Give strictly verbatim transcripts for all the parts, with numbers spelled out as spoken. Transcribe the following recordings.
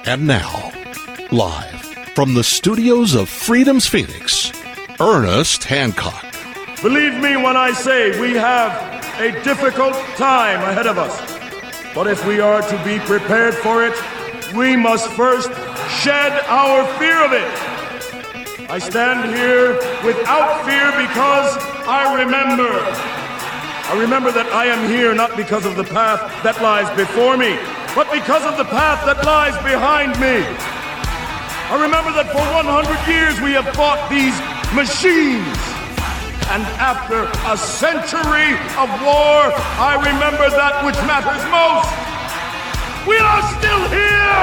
And now, live from the studios of Freedom's Phoenix, Ernest Hancock. Believe me when I say we have a difficult time ahead of us. But if we are to be prepared for it, we must first shed our fear of it. I stand here without fear because I remember. I remember that I am here not because of the path that lies before me, but because of the path that lies behind me. I remember that for one hundred years we have fought these machines. And after a century of war, I remember that which matters most. We are still here!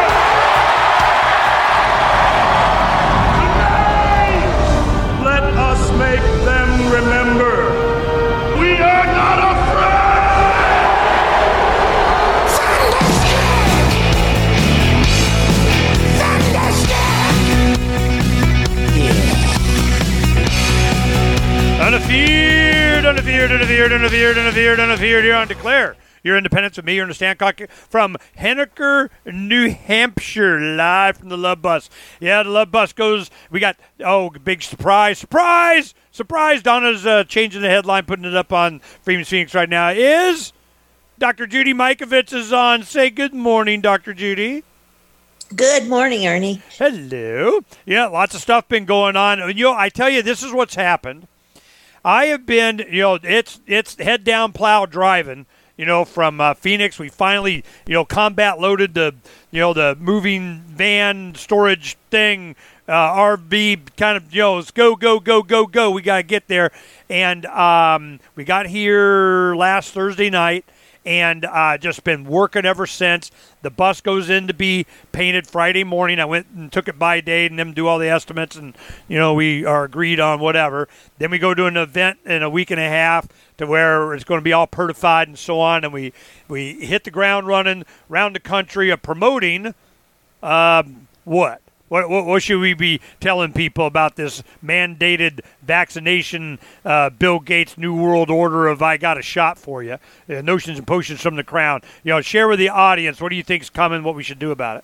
Today, let us make them remember. We are not afraid! Unafeared, unafeared, unafeared, unafeared, unafeared, unafeared here on Declare Your Independence with me, Ernest Hancock, from Henniker, New Hampshire, live from the Love Bus. Yeah, the Love Bus goes, we got, oh, big surprise, surprise, surprise. Donna's uh, changing the headline, putting it up on Freedom's Phoenix right now, is Doctor Judy Mikovits is on. Say good morning, Doctor Judy. Good morning, Ernie. Hello. Yeah, lots of stuff been going on. You know, I tell you, this is what's happened. I have been, you know, it's it's head down plow driving, you know, from uh, Phoenix. We finally, you know, combat loaded the, you know, the moving van storage thing, uh, R V kind of, you know, let's go, go, go, go, go. We got to get there. And um, we got here last Thursday night and uh, just been working ever since. The bus goes in to be painted Friday morning. I went and took it by date and them do all the estimates, and, you know, we are agreed on whatever. Then we go to an event in a week and a half to where it's going to be all certified and so on, and we, we hit the ground running around the country of promoting um, what? What, what? What should we be telling people about this mandated vaccination, uh, Bill Gates' New World Order of I got a shot for you, uh, notions and potions from the crown? You know, share with the audience, what do you think's coming, what we should do about it?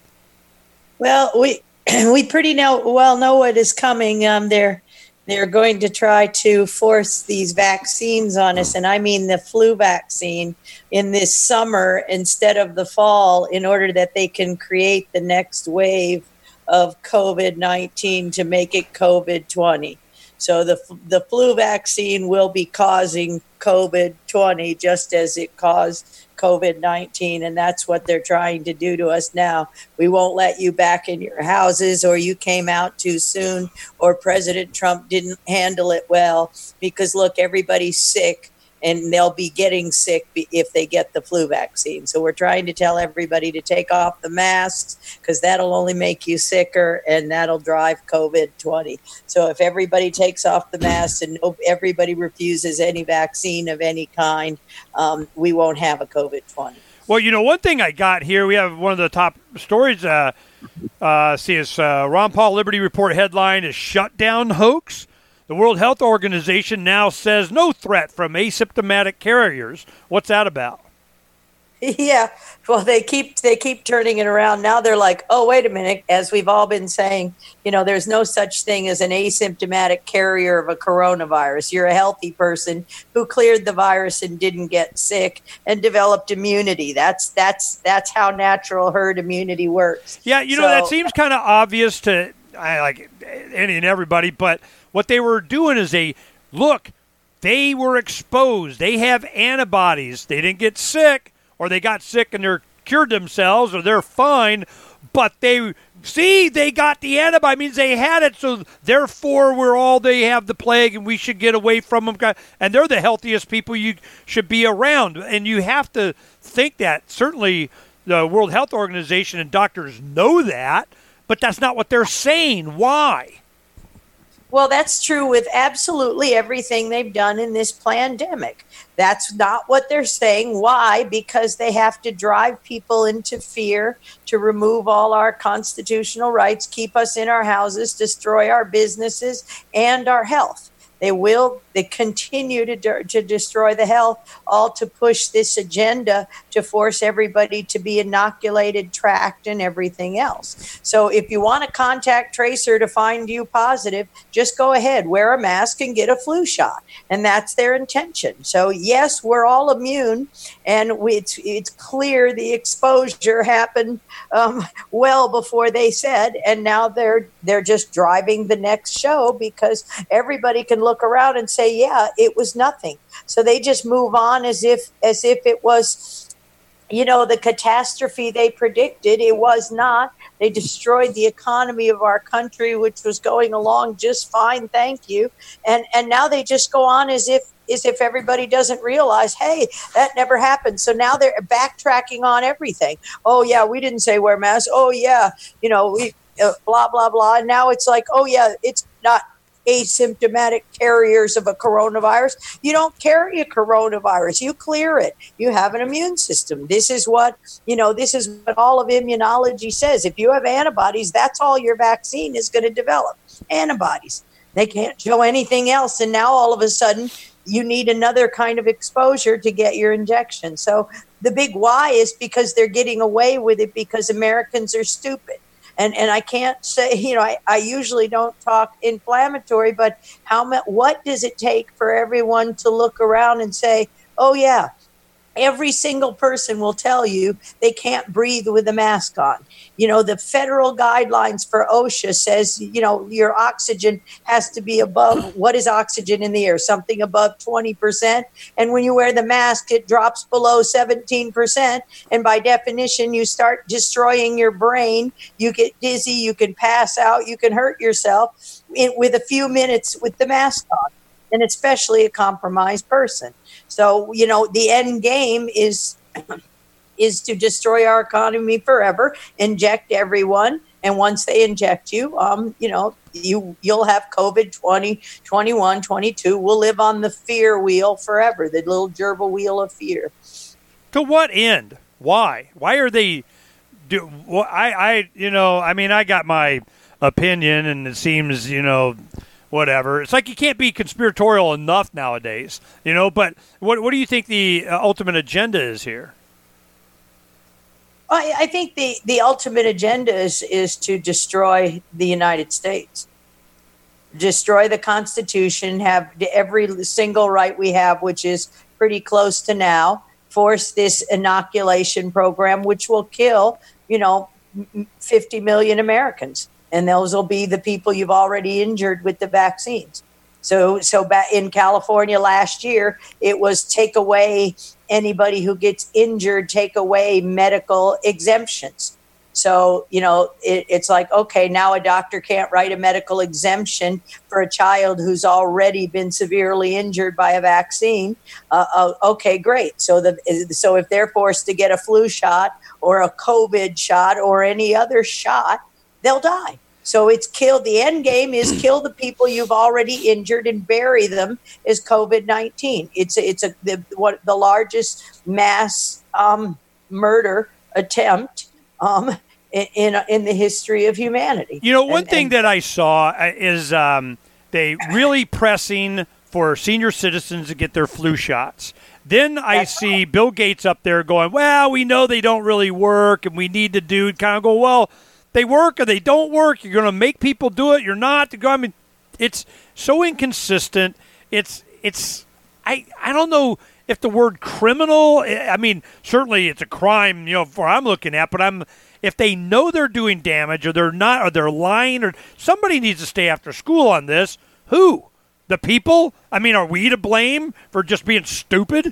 Well, we we pretty know, well know what is coming. Um, they're, they're going to try to force these vaccines on us, and I mean the flu vaccine, in this summer instead of the fall, in order that they can create the next wave of COVID nineteen to make it COVID twenty. So the the flu vaccine will be causing COVID twenty just as it caused COVID nineteen, and that's what they're trying to do to us now. We won't let you back in your houses, or you came out too soon, or President Trump didn't handle it well, because look, everybody's sick. And they'll be getting sick if they get the flu vaccine. So we're trying to tell everybody to take off the masks, because that'll only make you sicker, and that'll drive COVID twenty. So if everybody takes off the masks and everybody refuses any vaccine of any kind, um, we won't have a COVID twenty. Well, you know, one thing I got here, we have one of the top stories. Uh, uh, see, it's uh, Ron Paul Liberty Report headline is shutdown hoax. The World Health Organization now says no threat from asymptomatic carriers. What's that about? Yeah, well, they keep they keep turning it around. Now they're like, oh, wait a minute. As we've all been saying, you know, there's no such thing as an asymptomatic carrier of a coronavirus. You're a healthy person who cleared the virus and didn't get sick and developed immunity. That's that's that's how natural herd immunity works. Yeah, you know, so, that seems kind of obvious to I like any and everybody, but what they were doing is they, look, they were exposed. They have antibodies. They didn't get sick, or they got sick and they're cured themselves, or they're fine, but they, see, they got the antibody. It means they had it, so therefore we're all, they have the plague and we should get away from them. And they're the healthiest people you should be around. And you have to think that. Certainly the World Health Organization and doctors know that, but that's not what they're saying. Why? Well, that's true with absolutely everything they've done in this pandemic. That's not what they're saying. Why? Because they have to drive people into fear, to remove all our constitutional rights, keep us in our houses, destroy our businesses and our health. They will they continue to, de- to destroy the health, all to push this agenda to force everybody to be inoculated, tracked, and everything else. So if you want a contact tracer to find you positive, just go ahead, wear a mask and get a flu shot. And that's their intention. So yes, we're all immune, and we, it's, it's clear the exposure happened um, well before they said, and now they're they're just driving the next show because everybody can look around and say, yeah, it was nothing. So they just move on as if as if it was, you know, the catastrophe they predicted. It was not. They destroyed the economy of our country, which was going along just fine, thank you. And and now they just go on as if as if everybody doesn't realize, hey, that never happened. So now they're backtracking on everything. Oh, yeah, we didn't say wear masks. Oh, yeah, you know, we uh, blah, blah, blah. And now it's like, oh, yeah, it's not asymptomatic carriers of a coronavirus. You don't carry a coronavirus. You clear it. You have an immune system. This is what, you know, this is what all of immunology says. If you have antibodies, that's all your vaccine is going to develop. Antibodies. They can't show anything else. And now all of a sudden, you need another kind of exposure to get your injection. So the big why is because they're getting away with it because Americans are stupid. And and I can't say, you know, I, I usually don't talk inflammatory, but how much, what does it take for everyone to look around and say, oh, yeah, every single person will tell you they can't breathe with a mask on. You know, the federal guidelines for OSHA says, you know, your oxygen has to be above, what is oxygen in the air? Something above twenty percent. And when you wear the mask, it drops below seventeen percent. And by definition, you start destroying your brain. You get dizzy, you can pass out, you can hurt yourself in, with a few minutes with the mask on, and especially a compromised person. So, you know, the end game is is to destroy our economy forever, inject everyone. And once they inject you, um, you know, you, you'll have COVID twenty, twenty-one, twenty-two. We'll live on the fear wheel forever, the little gerbil wheel of fear. To what end? Why? Why are they do? Well, I, I, you know, I mean, I got my opinion, and it seems, you know, whatever. It's like you can't be conspiratorial enough nowadays, you know, but what what do you think the uh, ultimate agenda is here? I, I think the, the ultimate agenda is, is to destroy the United States, destroy the Constitution, have every single right we have, which is pretty close to now, force this inoculation program, which will kill, you know, fifty million Americans. And those will be the people you've already injured with the vaccines. So, so back in California last year, it was take away anybody who gets injured, take away medical exemptions. So, you know, it, it's like, okay, now a doctor can't write a medical exemption for a child who's already been severely injured by a vaccine. Uh, uh, okay, great. So, the so if they're forced to get a flu shot or a COVID shot or any other shot, they'll die. So it's kill. The end game is kill the people you've already injured and bury them as COVID nineteen. It's a, it's a the, what the largest mass um, murder attempt um, in, in in the history of humanity. You know, one and, thing and, that I saw is um, they really pressing for senior citizens to get their flu shots. Then I see right. Bill Gates up there going, well, we know they don't really work, and we need to do kind of go, well, they work or they don't work. You're going to make people do it. You're not. I mean, it's so inconsistent. It's it's. I I don't know if the word criminal. I mean, certainly it's a crime, you know, for I'm looking at. But I'm if they know they're doing damage or they're not or they're lying or somebody needs to stay after school on this. Who? The people? I mean, are we to blame for just being stupid?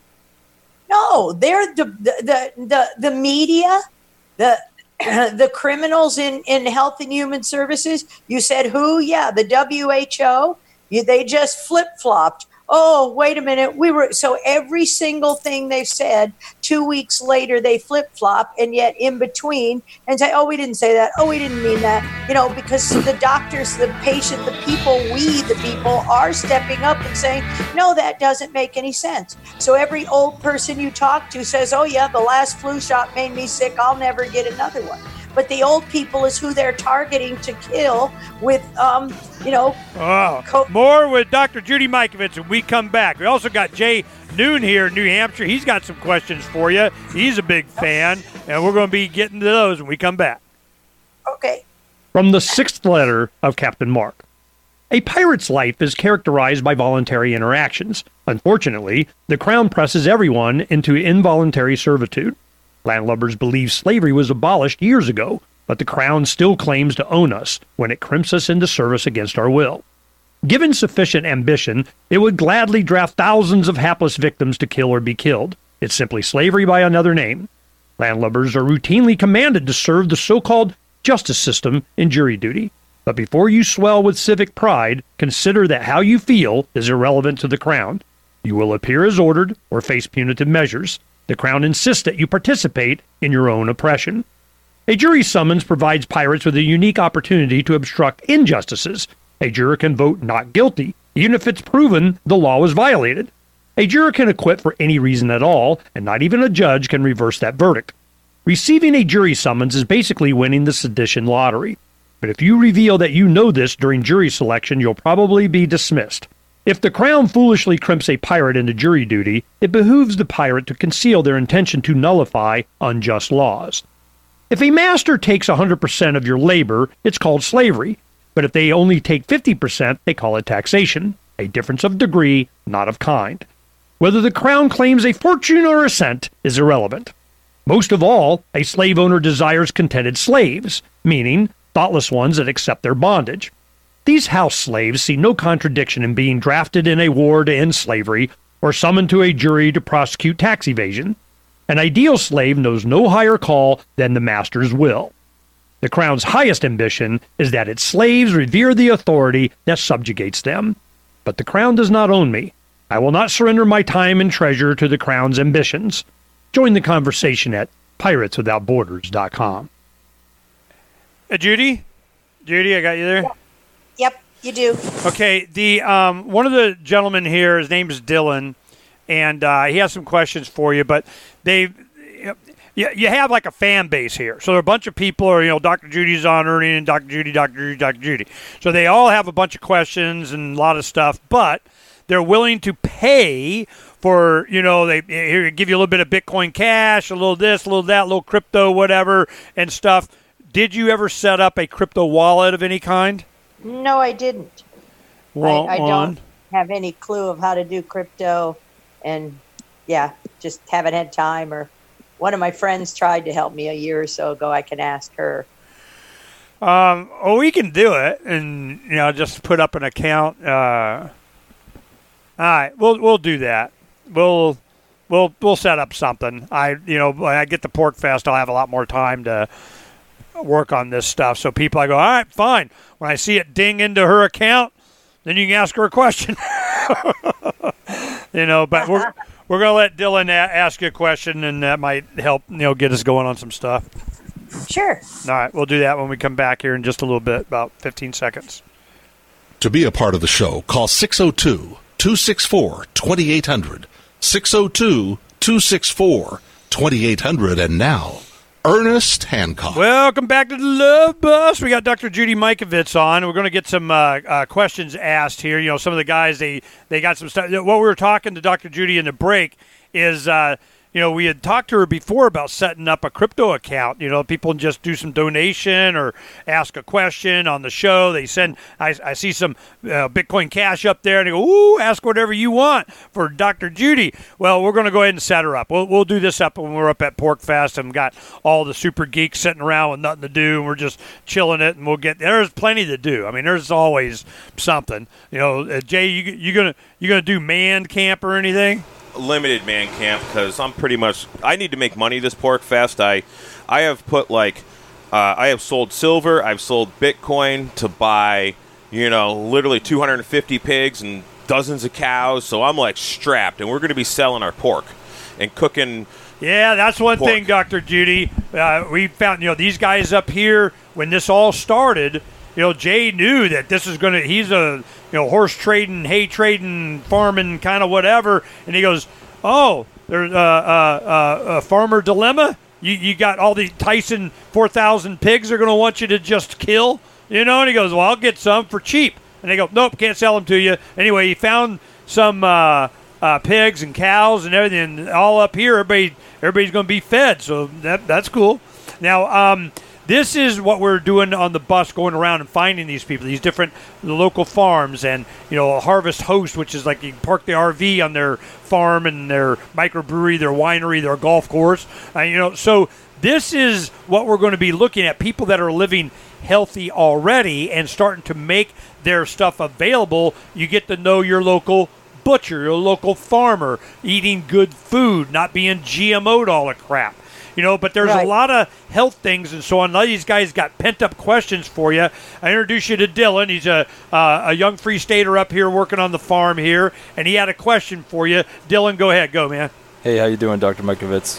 No, they're the the the, the media. The the criminals in, in Health and Human Services. You said who? Yeah, the W H O. You, they just flip-flopped. Oh, wait a minute. We were so every single thing they've said, two weeks later they flip-flop, and yet in between and say, oh, we didn't say that. Oh, we didn't mean that. You know, because the doctors, the patient, the people, we, the people, are stepping up and saying, no, that doesn't make any sense. So every old person you talk to says, oh, yeah, the last flu shot made me sick. I'll never get another one. but the old people is who they're targeting to kill with, um, you know. Oh, co- more with Doctor Judy Mikovits when we come back. We also got Jay Noon here in New Hampshire. He's got some questions for you. He's a big fan, and we're going to be getting to those when we come back. Okay. From the sixth letter of Captain Mark. A pirate's life is characterized by voluntary interactions. Unfortunately, the Crown presses everyone into involuntary servitude. Landlubbers believe slavery was abolished years ago, but the Crown still claims to own us when it crimps us into service against our will. Given sufficient ambition, it would gladly draft thousands of hapless victims to kill or be killed. It's simply slavery by another name. Landlubbers are routinely commanded to serve the so-called justice system in jury duty. But before you swell with civic pride, consider that how you feel is irrelevant to the Crown. You will appear as ordered or face punitive measures. The Crown insists that you participate in your own oppression. A jury summons provides pirates with a unique opportunity to obstruct injustices. A juror can vote not guilty, even if it's proven the law was violated. A juror can acquit for any reason at all, and not even a judge can reverse that verdict. Receiving a jury summons is basically winning the sedition lottery. But if you reveal that you know this during jury selection, you'll probably be dismissed. If the Crown foolishly crimps a pirate into jury duty, it behooves the pirate to conceal their intention to nullify unjust laws. If a master takes one hundred percent of your labor, it's called slavery. But if they only take fifty percent, they call it taxation, a difference of degree, not of kind. Whether the Crown claims a fortune or a cent is irrelevant. Most of all, a slave owner desires contented slaves, meaning thoughtless ones that accept their bondage. These house slaves see no contradiction in being drafted in a war to end slavery or summoned to a jury to prosecute tax evasion. An ideal slave knows no higher call than the master's will. The Crown's highest ambition is that its slaves revere the authority that subjugates them. But the Crown does not own me. I will not surrender my time and treasure to the Crown's ambitions. Join the conversation at pirates without borders dot com. Uh, Judy? Judy, I got you there? Yep, you do. Okay, the um, one of the gentlemen here, his name is Dylan, and uh, he has some questions for you, but they... You, you have like a fan base here. So there are a bunch of people, or, you know, Doctor Judy's on Ernie and Doctor Judy, Doctor Judy, Doctor Judy. So they all have a bunch of questions and a lot of stuff, but they're willing to pay for, you know, they here give you a little bit of Bitcoin Cash, a little this, a little that, a little crypto, whatever, and stuff. Did you ever set up a crypto wallet of any kind? No, I didn't. Well, I, I don't have any clue of how to do crypto, and yeah, just haven't had time. Or one of my friends tried to help me a year or so ago. I can ask her. Um, oh, we can do it, and you know, just put up an account. Uh, all right, we'll we'll do that. We'll we'll we'll set up something. I you know when I get to Pork Fest, I'll have a lot more time to work on this stuff. So people, I go, all right, fine. When I see it ding into her account, then you can ask her a question. you know, but we're we're gonna let Dylan a- ask you a question, and that might help you know get us going on some stuff. Sure. All right, we'll do that when we come back here in just a little bit, about fifteen seconds. To be a part of the show, call six oh two, two six four, two eight hundred. six oh two, two six four, two eight hundred. And now, Ernest Hancock. Welcome back to the Love Bus. We got Doctor Judy Mikovits on. We're going to get some uh, uh, questions asked here. You know, some of the guys, they, they got some stuff. What we were talking to Doctor Judy in the break is, uh, you know, we had talked to her before about setting up a crypto account. You know, people just do some donation or ask a question on the show. They send, I, I see some uh, Bitcoin Cash up there, and they go, ooh, ask whatever you want for Doctor Judy. Well, we're going to go ahead and set her up. We'll, we'll do this up when we're up at Pork Fest and got all the super geeks sitting around with nothing to do, and we're just chilling it, and we'll get, there's plenty to do. I mean, there's always something. You know, uh, Jay, you, you going to you gonna do manned camp or anything? Limited man camp, because I'm pretty much I need to make money this Pork Fest. I I have put like uh, I have sold silver, I've sold Bitcoin to buy, you know, literally two hundred fifty pigs and dozens of cows, so I'm like strapped, and we're going to be selling our pork and cooking. Yeah, that's one pork. thing, Doctor Judy. Uh, we found, you know, these guys up here, when this all started, you know, Jay knew that this is going to, he's a, you know, horse trading, hay trading, farming, kind of whatever. And he goes, oh, there's a uh, uh, uh, farmer dilemma. you, you got all the Tyson four thousand pigs are going to want you to just kill, you know? And he goes, well, I'll get some for cheap. And they go, nope, can't sell them to you. Anyway, he found some uh, uh, pigs and cows and everything all up here. Everybody, everybody's going to be fed, so that that's cool. Now, um, this is what we're doing on the bus, going around and finding these people, these different local farms, and you know, a Harvest Host, which is like you park the R V on their farm and their microbrewery, their winery, their golf course. Uh, you know, so this is what we're going to be looking at: people that are living healthy already and starting to make their stuff available. You get to know your local butcher, your local farmer, eating good food, not being G M O'd all the crap. You know, but there's Right. a lot of health things and so on. A lot of these guys got pent-up questions for you. I introduce you to Dylan. He's a uh, a young Free Stater up here working on the farm here, and he had a question for you. Dylan, go ahead. Go, man. Hey, how you doing, Doctor Mikovits?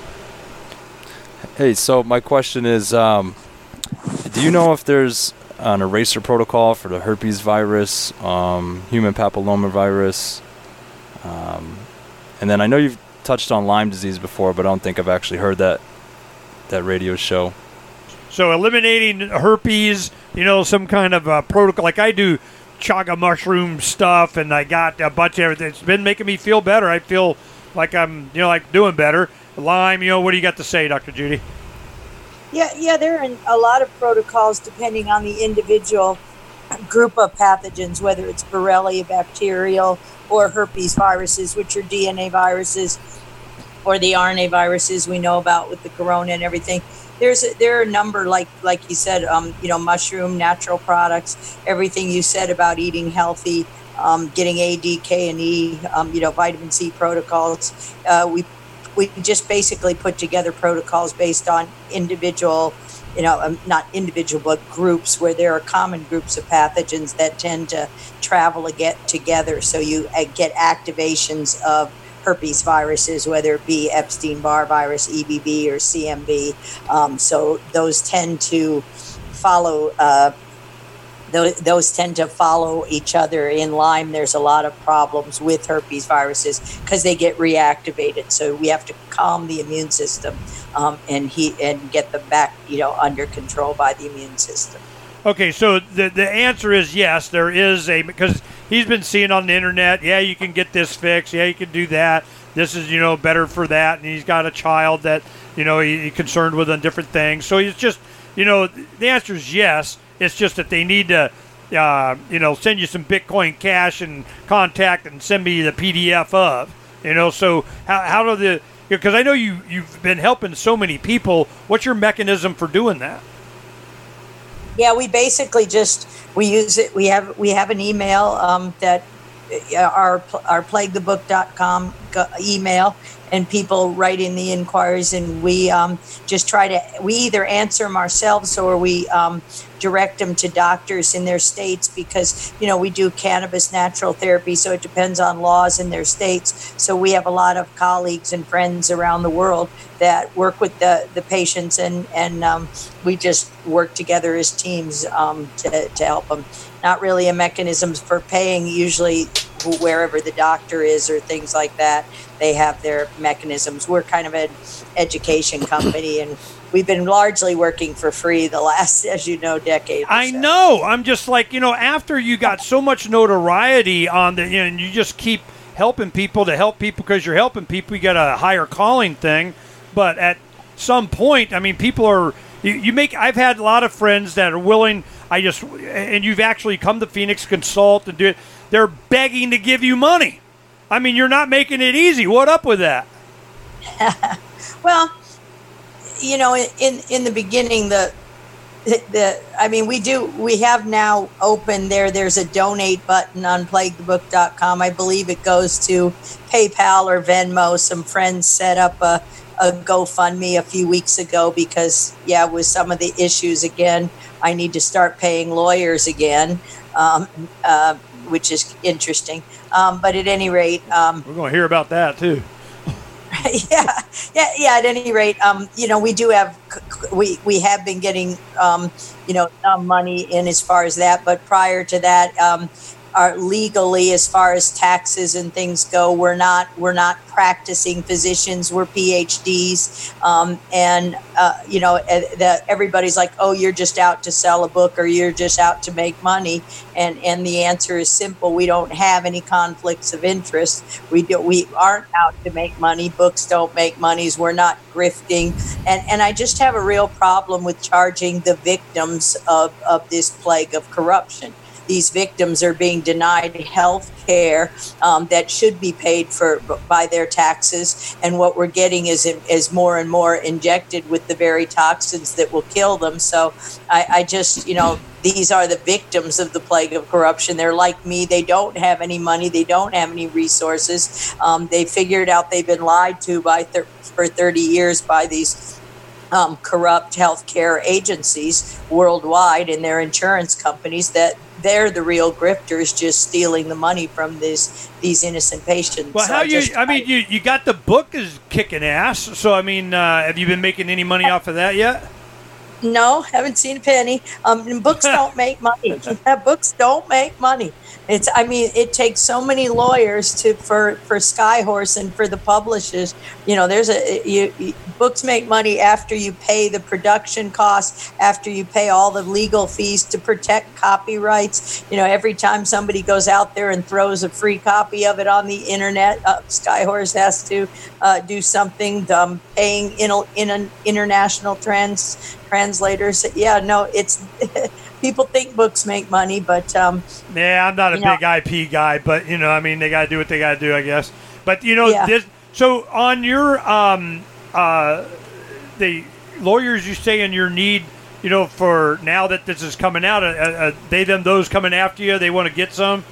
Hey, so my question is, um, do you know if there's an eraser protocol for the herpes virus, um, human papilloma virus? Um, and then I know you've touched on Lyme disease before, but I don't think I've actually heard that that radio show. So eliminating herpes, you know, some kind of uh, protocol. Like I do chaga mushroom stuff, and I got a bunch of everything. It's been making me feel better. I feel like I'm, you know, like doing better. Lyme, you know, what do you got to say, Doctor Judy? Yeah, yeah, there are a lot of protocols depending on the individual group of pathogens, whether it's Borrelia bacterial or herpes viruses, which are D N A viruses, or the R N A viruses we know about with the corona and everything. There's a, there are a number, like like you said, um, you know, mushroom, natural products, everything you said about eating healthy, um, getting A, D, K, and E, um, you know, vitamin C protocols. Uh, we we just basically put together protocols based on individual, you know, um, not individual, but groups where there are common groups of pathogens that tend to travel and get together. So you uh, get activations of herpes viruses, whether it be Epstein-Barr virus, E B V, or C M V. Um, so those tend to follow. Uh, those, those tend to follow each other. In Lyme, there's a lot of problems with herpes viruses because they get reactivated. So we have to calm the immune system um, and he and get them back, you know, under control by the immune system. Okay, so the the answer is yes, there is a, because he's been seeing on the internet, yeah, you can get this fixed, yeah, you can do that. This is, you know, better for that, and he's got a child that, you know, he, he's concerned with on different things. So it's just, you know, the answer is yes. It's just that they need to, uh, you know, send you some Bitcoin Cash and contact and send me the P D F of, you know. So how how do the, because I know you you've been helping so many people. What's your mechanism for doing that? Yeah, we basically just we use it. We have we have an email um, that uh, our our plague the book dot com email, and people write in the inquiries, and we um, just try to we either answer them ourselves or we um, direct them to doctors in their states, because you know we do cannabis natural therapy, so it depends on laws in their states. So we have a lot of colleagues and friends around the world that work with the, the patients, and and um, we just work together as teams um, to, to help them. Not really a mechanism for paying. Usually wherever the doctor is or things like that, they have their mechanisms. We're kind of an education company, and we've been largely working for free the last, as you know, decade. I so. know. I'm just like, you know, after you got so much notoriety on the, you know, and you just keep helping people to help people because you're helping people, you got a higher calling thing. But at some point, I mean, people are, you, you make, I've had a lot of friends that are willing, I just, and you've actually come to Phoenix Consult and do it. They're begging to give you money. I mean, you're not making it easy. What up with that? Well, you know, in in the beginning, the the I mean, we do we have now open there. There's a donate button on plague the book dot com. I believe it goes to PayPal or Venmo. Some friends set up a, a GoFundMe a few weeks ago because, yeah, with some of the issues again, I need to start paying lawyers again, um, uh, which is interesting. Um, but at any rate, um, we're going to hear about that too. yeah, yeah, yeah. At any rate, um, you know, we do have, we we have been getting, um, you know, some money in as far as that. But prior to that, um, are legally, as far as taxes and things go, we're not we're not practicing physicians. We're P H Ds, um, and uh, you know that everybody's like, oh, you're just out to sell a book, or you're just out to make money, and and the answer is simple: we don't have any conflicts of interest. We do, we aren't out to make money. Books don't make monies. We're not grifting, and and I just have a real problem with charging the victims of of this plague of corruption. These victims are being denied health care um, that should be paid for by their taxes. And what we're getting is, is more and more injected with the very toxins that will kill them. So I, I just, you know, these are the victims of the plague of corruption. They're like me. They don't have any money. They don't have any resources. Um, they figured out they've been lied to by thir- for thirty years by these um, corrupt healthcare agencies worldwide and their insurance companies, that they're the real grifters, just stealing the money from this these innocent patients. Well, so how I you? just, I mean, you you got the book is kicking ass. So I mean, uh, have you been making any money off of that yet? No, haven't seen a penny. Um, and books don't make money. Books don't make money. It's, I mean, it takes so many lawyers to for for Skyhorse and for the publishers. You know, there's a you, you, books make money after you pay the production costs, after you pay all the legal fees to protect copyrights. You know, every time somebody goes out there and throws a free copy of it on the internet, uh, Skyhorse has to uh, do something, um, paying in, in an international trans translators. Yeah, no, it's. People think books make money, but um, yeah, I'm not a you know, big I P guy, but you know, I mean, they got to do what they got to do, I guess. But you know, yeah. this. So on your um, uh, the lawyers you say in your need, you know, for now that this is coming out, uh, uh, they them those coming after you, they want to get some.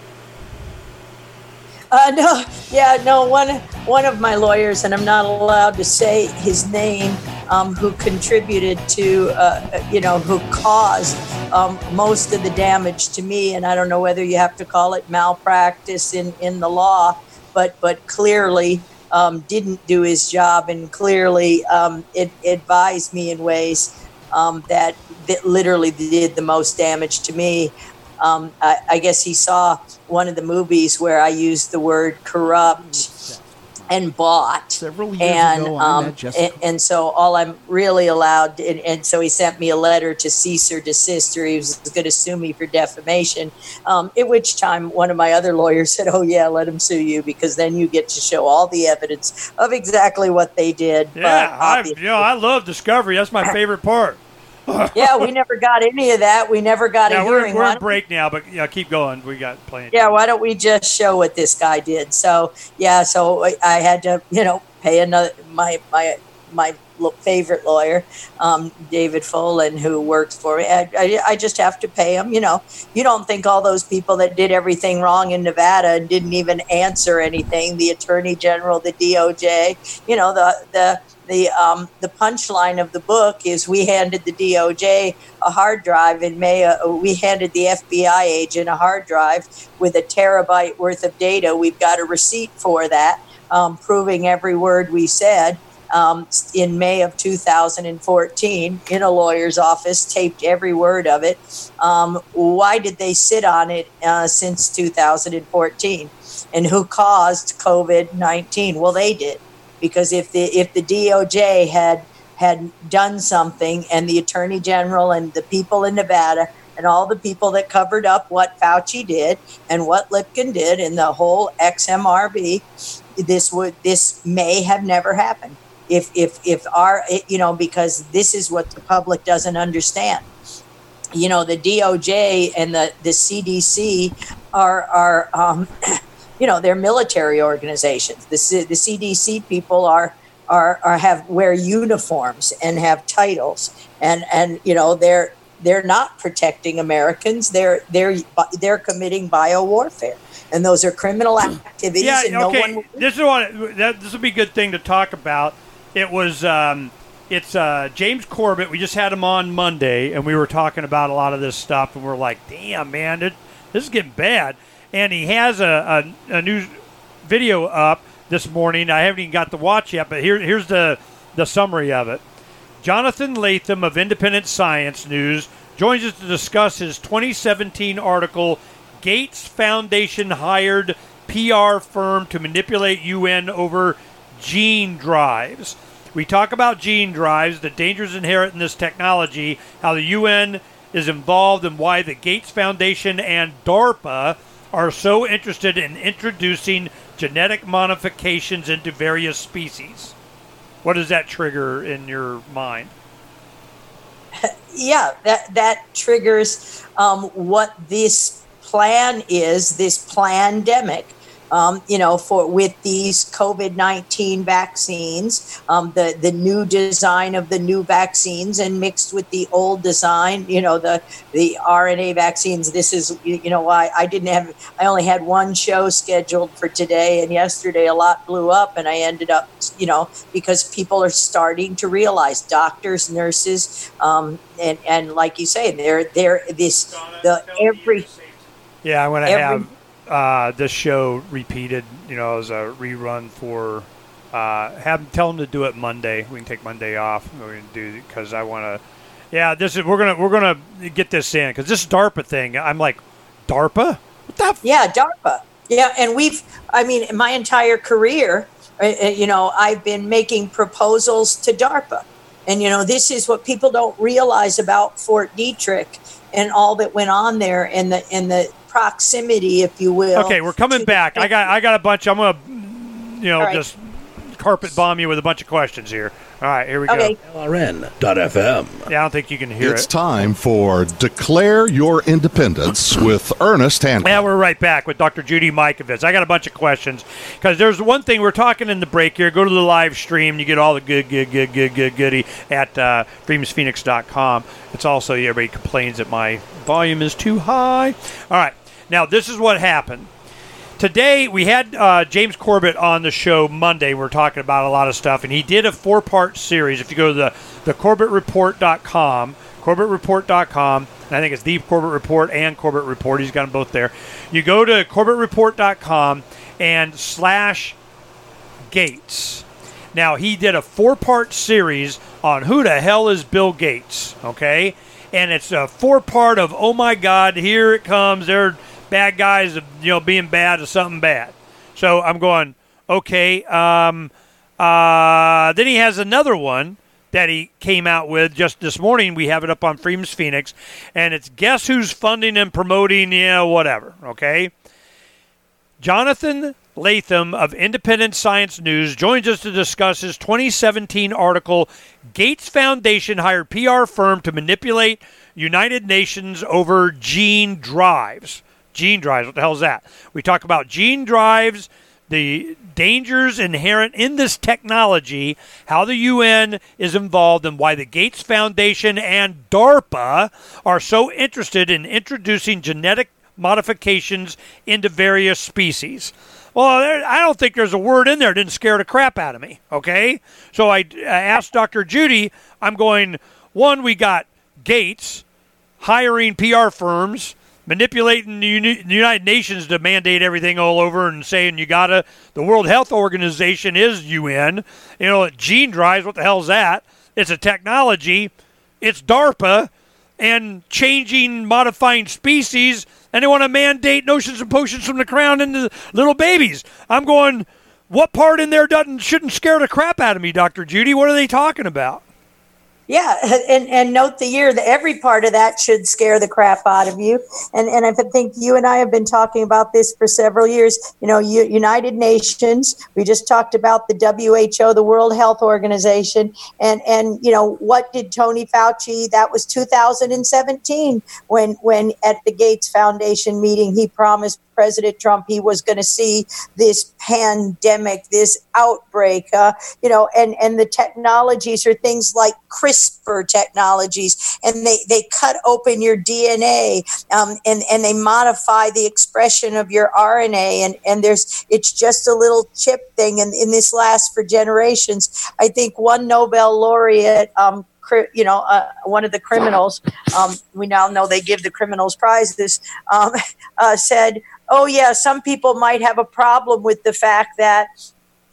Uh, no, yeah, no. One one of my lawyers, and I'm not allowed to say his name, um, who contributed to, uh, you know, who caused um, most of the damage to me. And I don't know whether you have to call it malpractice in, in the law, but but clearly um, didn't do his job, and clearly um, it advised me in ways um, that that literally did the most damage to me. Um, I, I guess he saw one of the movies where I used the word corrupt and bought. Several years and, ago, um, I met and, and so all I'm really allowed, and, and so he sent me a letter to cease or desist, or he was going to sue me for defamation, um, at which time one of my other lawyers said, oh, yeah, let him sue you, because then you get to show all the evidence of exactly what they did. Yeah, I, you know, I love discovery. That's my favorite part. Yeah, we never got any of that. We never got yeah, a we're, hearing. We're Why in break now, but yeah, keep going. We got plenty. Yeah, why don't we just show what this guy did? So yeah, so I, I had to, you know, pay another my my my favorite lawyer, um, David Folan, who works for me. I, I, I just have to pay him. You know, you don't think all those people that did everything wrong in Nevada and didn't even answer anything, the Attorney General, the D O J, you know, the the. The um, the punchline of the book is we handed the D O J a hard drive in May. Uh, we handed the F B I agent a hard drive with a terabyte worth of data. We've got a receipt for that, um, proving every word we said. Um, in May of two thousand fourteen, in a lawyer's office, taped every word of it. Um, why did they sit on it uh, since two thousand fourteen? And who caused COVID nineteen? Well, they did. Because if the if the D O J had had done something, and the Attorney General and the people in Nevada and all the people that covered up what Fauci did and what Lipkin did and the whole X M R V, this would this may have never happened. If if if our you know because this is what the public doesn't understand. You know, the D O J and the the C D C are are. Um, You know, they're military organizations. The, C- the C D C people are, are are have wear uniforms and have titles, and and you know they're they're not protecting Americans. They're they're they're committing biowarfare, and those are criminal activities. Yeah, and okay. No one this is what that, this would be a good thing to talk about. It was um, it's uh, James Corbett. We just had him on Monday, and we were talking about a lot of this stuff, and we're like, damn, man, it, this is getting bad. And he has a, a, a new video up this morning. I haven't even got to watch yet, but here, here's the, the summary of it. Jonathan Latham of Independent Science News joins us to discuss his twenty seventeen article, Gates Foundation hired P R firm to manipulate U N over gene drives. We talk about gene drives, the dangers inherent in this technology, how the U N is involved, and why the Gates Foundation and DARPA are so interested in introducing genetic modifications into various species. What does that trigger in your mind? Yeah, that that triggers um, what this plan is, this plandemic. Um, you know, for with these COVID nineteen vaccines, um, the the new design of the new vaccines, and mixed with the old design, you know, the the R N A vaccines. This is, you know, why I didn't have. I only had one show scheduled for today, and yesterday a lot blew up, and I ended up, you know, because people are starting to realize, doctors, nurses, um, and and like you say, they're they're this the every. Yeah, I'm going to every, have. Uh, this show repeated, you know, as a rerun for. Uh, have tell them to do it Monday. We can take Monday off. We can do because I want to. Yeah, this is we're gonna we're gonna get this in because this DARPA thing. I'm like, DARPA? What the? F-? Yeah, DARPA. Yeah, and we've. I mean, my entire career, uh, you know, I've been making proposals to DARPA, and you know, this is what people don't realize about Fort Detrick and all that went on there, and the and the. proximity, if you will. Okay, we're coming back. I got I got a bunch. I'm gonna, you know, right. just carpet bomb you with a bunch of questions here. All right, here we okay. go. L R N dot F M. Yeah, I don't think you can hear it's it. It's time for Declare Your Independence with Ernest Hancock. Yeah, we're right back with Doctor Judy Mikovits. I got a bunch of questions because there's one thing we're talking in the break here. Go to the live stream. You get all the good, good, good, good, good, goody at uh, freedoms phoenix dot com. It's also, everybody complains that my volume is too high. All right. Now, this is what happened. Today, we had uh, James Corbett on the show Monday. We're talking about a lot of stuff, and he did a four-part series. If you go to the, the corbett report dot com, corbett report dot com, and I think it's the Corbett Report and Corbett Report. He's got them both there. You go to corbett report dot com and slash Gates. Now, he did a four-part series on who the hell is Bill Gates, okay? And it's a four-part of, oh, my God, here it comes. They're bad guys, you know, being bad is something bad. So I'm going, okay. Um, uh, then he has another one that he came out with just this morning. We have it up on Freedom's Phoenix, and it's Guess Who's Funding and Promoting, yeah, whatever, okay? Jonathan Latham of Independent Science News joins us to discuss his twenty seventeen article, Gates Foundation Hired P R Firm to Manipulate United Nations Over Gene Drives. Gene drives, what the hell is that? We talk about gene drives, the dangers inherent in this technology, how the U N is involved, and why the Gates Foundation and DARPA are so interested in introducing genetic modifications into various species. Well, there, I don't think there's a word in there that didn't scare the crap out of me, okay? So I, I asked Doctor Judy, I'm going, one, we got Gates hiring P R firms, manipulating the United Nations to mandate everything all over and saying you gotta, the World Health Organization is U N. You know, gene drives, what the hell's that? It's a technology. It's DARPA and changing, modifying species, and they want to mandate notions and potions from the crown into little babies. I'm going, what part in there doesn't shouldn't scare the crap out of me, Doctor Judy? What are they talking about? Yeah, and, and note the year that every part of that should scare the crap out of you. And and I think you and I have been talking about this for several years. You know, U- United Nations, we just talked about the W H O, the World Health Organization. And, and you know, what did Tony Fauci, that was two thousand seventeen, when, when at the Gates Foundation meeting, he promised President Trump he was going to see this pandemic, this outbreak, uh, you know, and, and the technologies are things like CRISPR technologies, and they, they cut open your D N A, um, and, and they modify the expression of your R N A, and, and there's it's just a little chip thing, and, and this lasts for generations. I think one Nobel laureate, um, you know, uh, one of the criminals, um, we now know they give the criminals prizes, um, uh, said, oh, yeah, some people might have a problem with the fact that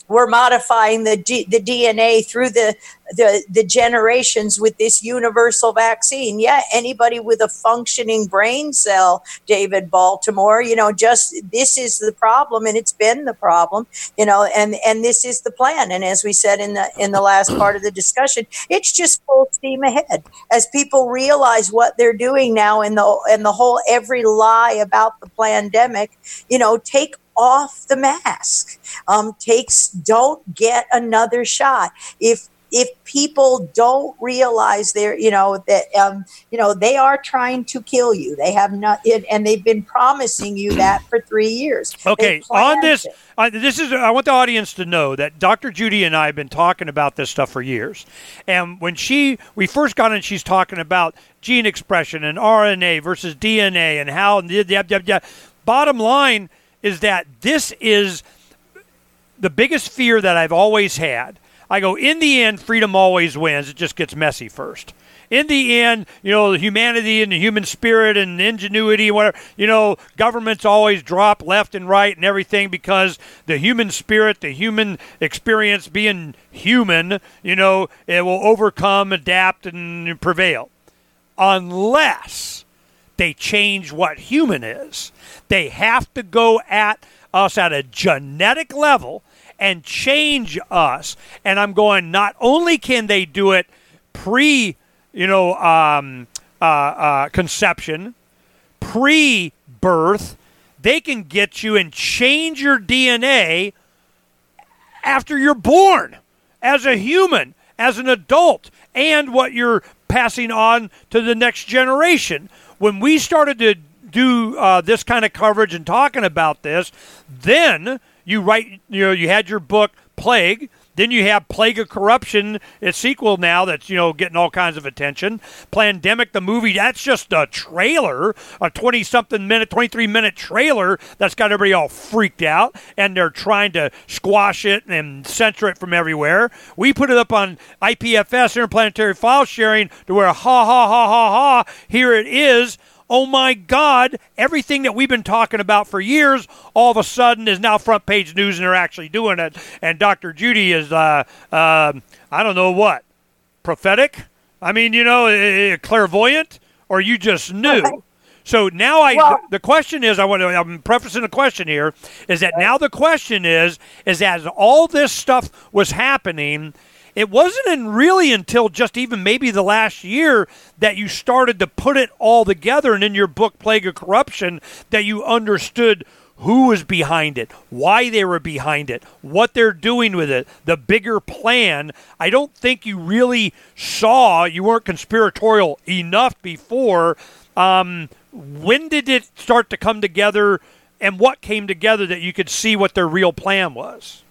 we're modifying the D, the D N A through the, the the generations with this universal vaccine. Yeah, anybody with a functioning brain cell, David Baltimore, you know, just this is the problem, and it's been the problem, you know, and and this is the plan. And as we said in the in the last part of the discussion, it's just full steam ahead as people realize what they're doing now, and the and the whole every lie about the pandemic, you know, take off the mask. Um, takes don't get another shot. If if people don't realize they're, you know, that um, you know, they are trying to kill you. They have not, and they've been promising you that for three years. Okay, on this, uh, this is. I want the audience to know that Doctor Judy and I have been talking about this stuff for years. And when she, we first got in, she's talking about gene expression and R N A versus D N A and how. Yep, yep, yep. Bottom line is that this is the biggest fear that I've always had. I go, in the end, freedom always wins. It just gets messy first. In the end, you know, the humanity and the human spirit and ingenuity, whatever, you know, governments always drop left and right and everything because the human spirit, the human experience, being human, you know, it will overcome, adapt, and prevail. Unless they change what human is. They have to go at us at a genetic level and change us. And I'm going, not only can they do it pre, you know, um, uh, uh, conception, pre-birth, they can get you and change your D N A after you're born as a human, as an adult, and what you're passing on to the next generation. When we started to do uh, this kind of coverage and talking about this, then you write, you know, you had your book Plague. Then you have Plague of Corruption, its sequel now that's, you know, getting all kinds of attention. Plandemic, the movie, that's just a trailer, a twenty-something minute, twenty-three minute trailer that's got everybody all freaked out, and they're trying to squash it and censor it from everywhere. We put it up on I P F S, Interplanetary File Sharing, to where, ha, ha, ha, ha, ha, here it is. Oh, my God, everything that we've been talking about for years all of a sudden is now front page news, and they're actually doing it. And Doctor Judy is, uh, uh, I don't know what, prophetic? I mean, you know, uh, clairvoyant? Or you just knew? So now I, well, the question is, I want to, I'm prefacing a question here, is that now the question is, is that as all this stuff was happening, it wasn't in really until just even maybe the last year that you started to put it all together, and in your book, Plague of Corruption, that you understood who was behind it, why they were behind it, what they're doing with it, the bigger plan. I don't think you really saw, you weren't conspiratorial enough before. Um, when did it start to come together, and what came together that you could see what their real plan was?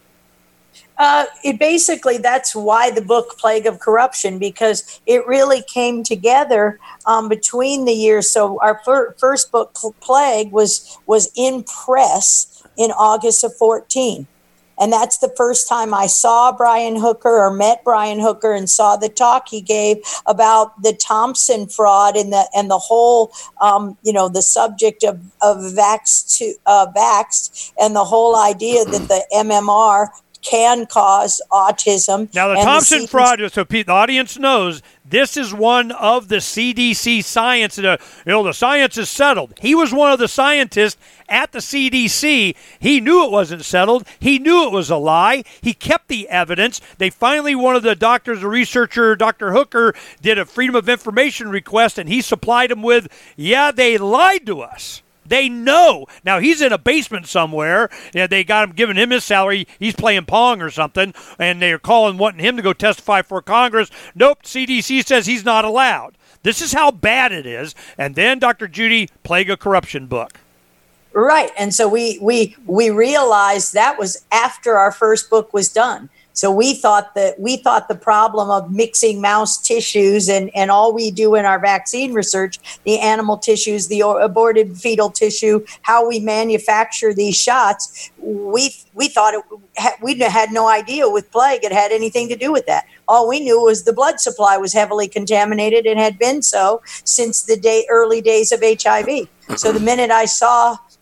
Uh, it basically, that's why the book Plague of Corruption, because it really came together um, between the years. So our fir- first book, Plague, was was in press in August of fourteen. And that's the first time I saw Brian Hooker or met Brian Hooker and saw the talk he gave about the Thompson fraud and the and the whole, um, you know, the subject of, of vax to, uh, vaxxed and the whole idea that the M M R can cause autism. Now, the Thompson the C D C fraud, so Pete, the audience knows, this is one of the C D C science. You know, the science is settled. He was one of the scientists at the C D C. He knew it wasn't settled. He knew it was a lie. He kept the evidence. They finally, one of the doctors, a researcher, Doctor Hooker, did a Freedom of Information request, and he supplied them with, yeah, they lied to us. They know. Now, he's in a basement somewhere. Yeah, they got him, giving him his salary. He's playing Pong or something, and they're calling, wanting him to go testify for Congress. Nope, C D C says he's not allowed. This is how bad it is. And then Doctor Judy, Plague of Corruption book. Right, and so we we we realized that was after our first book was done. So we thought that we thought the problem of mixing mouse tissues and, and all we do in our vaccine research, the animal tissues, the aborted fetal tissue, how we manufacture these shots, we we thought it, we had no idea with plague it had anything to do with that. All we knew was the blood supply was heavily contaminated and had been so since the day early days of H I V. So the minute I saw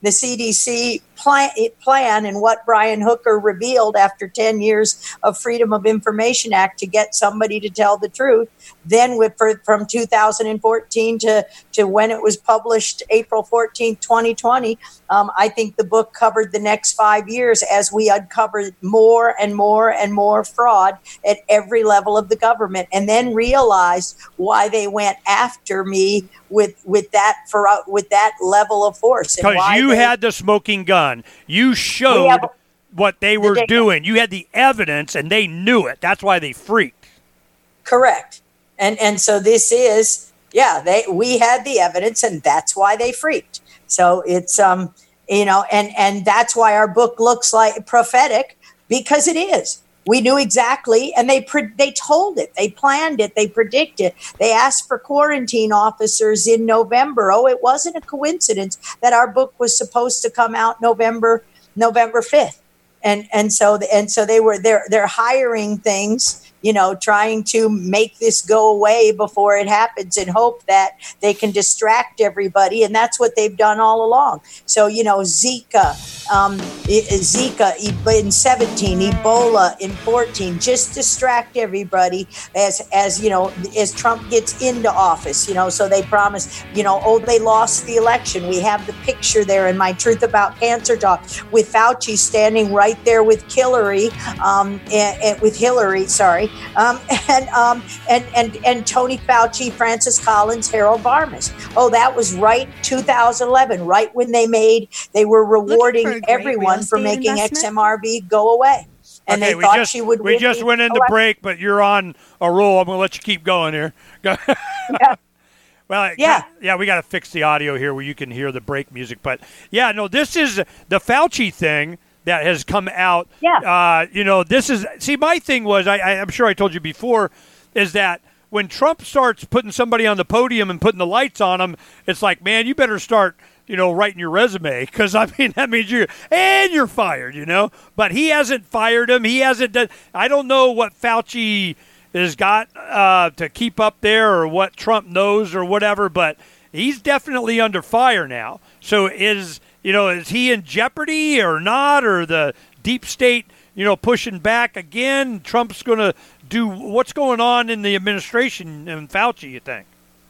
the C D C plan, plan and what Brian Hooker revealed after ten years of Freedom of Information Act to get somebody to tell the truth. Then with, for, from two thousand fourteen to, to when it was published, April fourteenth, twenty twenty, um, I think the book covered the next five years as we uncovered more and more and more fraud at every level of the government, and then realized why they went after me with with that for with that level of force. Because you they, had the smoking gun. You showed have, what they were the doing. You had the evidence, and they knew it. That's why they freaked. Correct. And and so this is, yeah, they we had the evidence, and that's why they freaked. So it's um you know, and and that's why our book looks like prophetic, because it is. We knew exactly, and they pre- they told it, they planned it, they predicted. They asked for quarantine officers in November. Oh, it wasn't a coincidence that our book was supposed to come out November November fifth, and and so and so they were they're they're hiring things, you know, trying to make this go away before it happens in hope that they can distract everybody. And that's what they've done all along. So, you know, Zika, um, Zika in seventeen, Ebola in fourteen, just distract everybody as, as, you know, as Trump gets into office, you know, so they promise, you know, oh, they lost the election. We have the picture there in my Truth About Cancer talk with Fauci standing right there with Hillary, um, and, and with Hillary, sorry. Um, and, um, and and and Tony Fauci, Francis Collins, Harold Varmus. Oh, that was right two thousand eleven, right when they made they were rewarding everyone for making investment? X M R V go away, and okay, they thought just, she would. We just went into election. break, but you're on a roll. I'm going to let you keep going here. Go. Yeah. Well, yeah, yeah, we got to fix the audio here where you can hear the break music. But yeah, no, this is the Fauci thing that has come out. Yeah. Uh, you know, this is, see, my thing was, I, I'm sure I told you before, is that when Trump starts putting somebody on the podium and putting the lights on them, it's like, man, you better start, you know, writing your resume, because, I mean, that means you, and you're fired, you know. But he hasn't fired him. He hasn't done, I don't know what Fauci has got uh, to keep up there or what Trump knows or whatever, but he's definitely under fire now. So is... You know, is he in jeopardy or not, or the deep state, you know, pushing back again? Trump's going to do what's going on in the administration and Fauci, you think?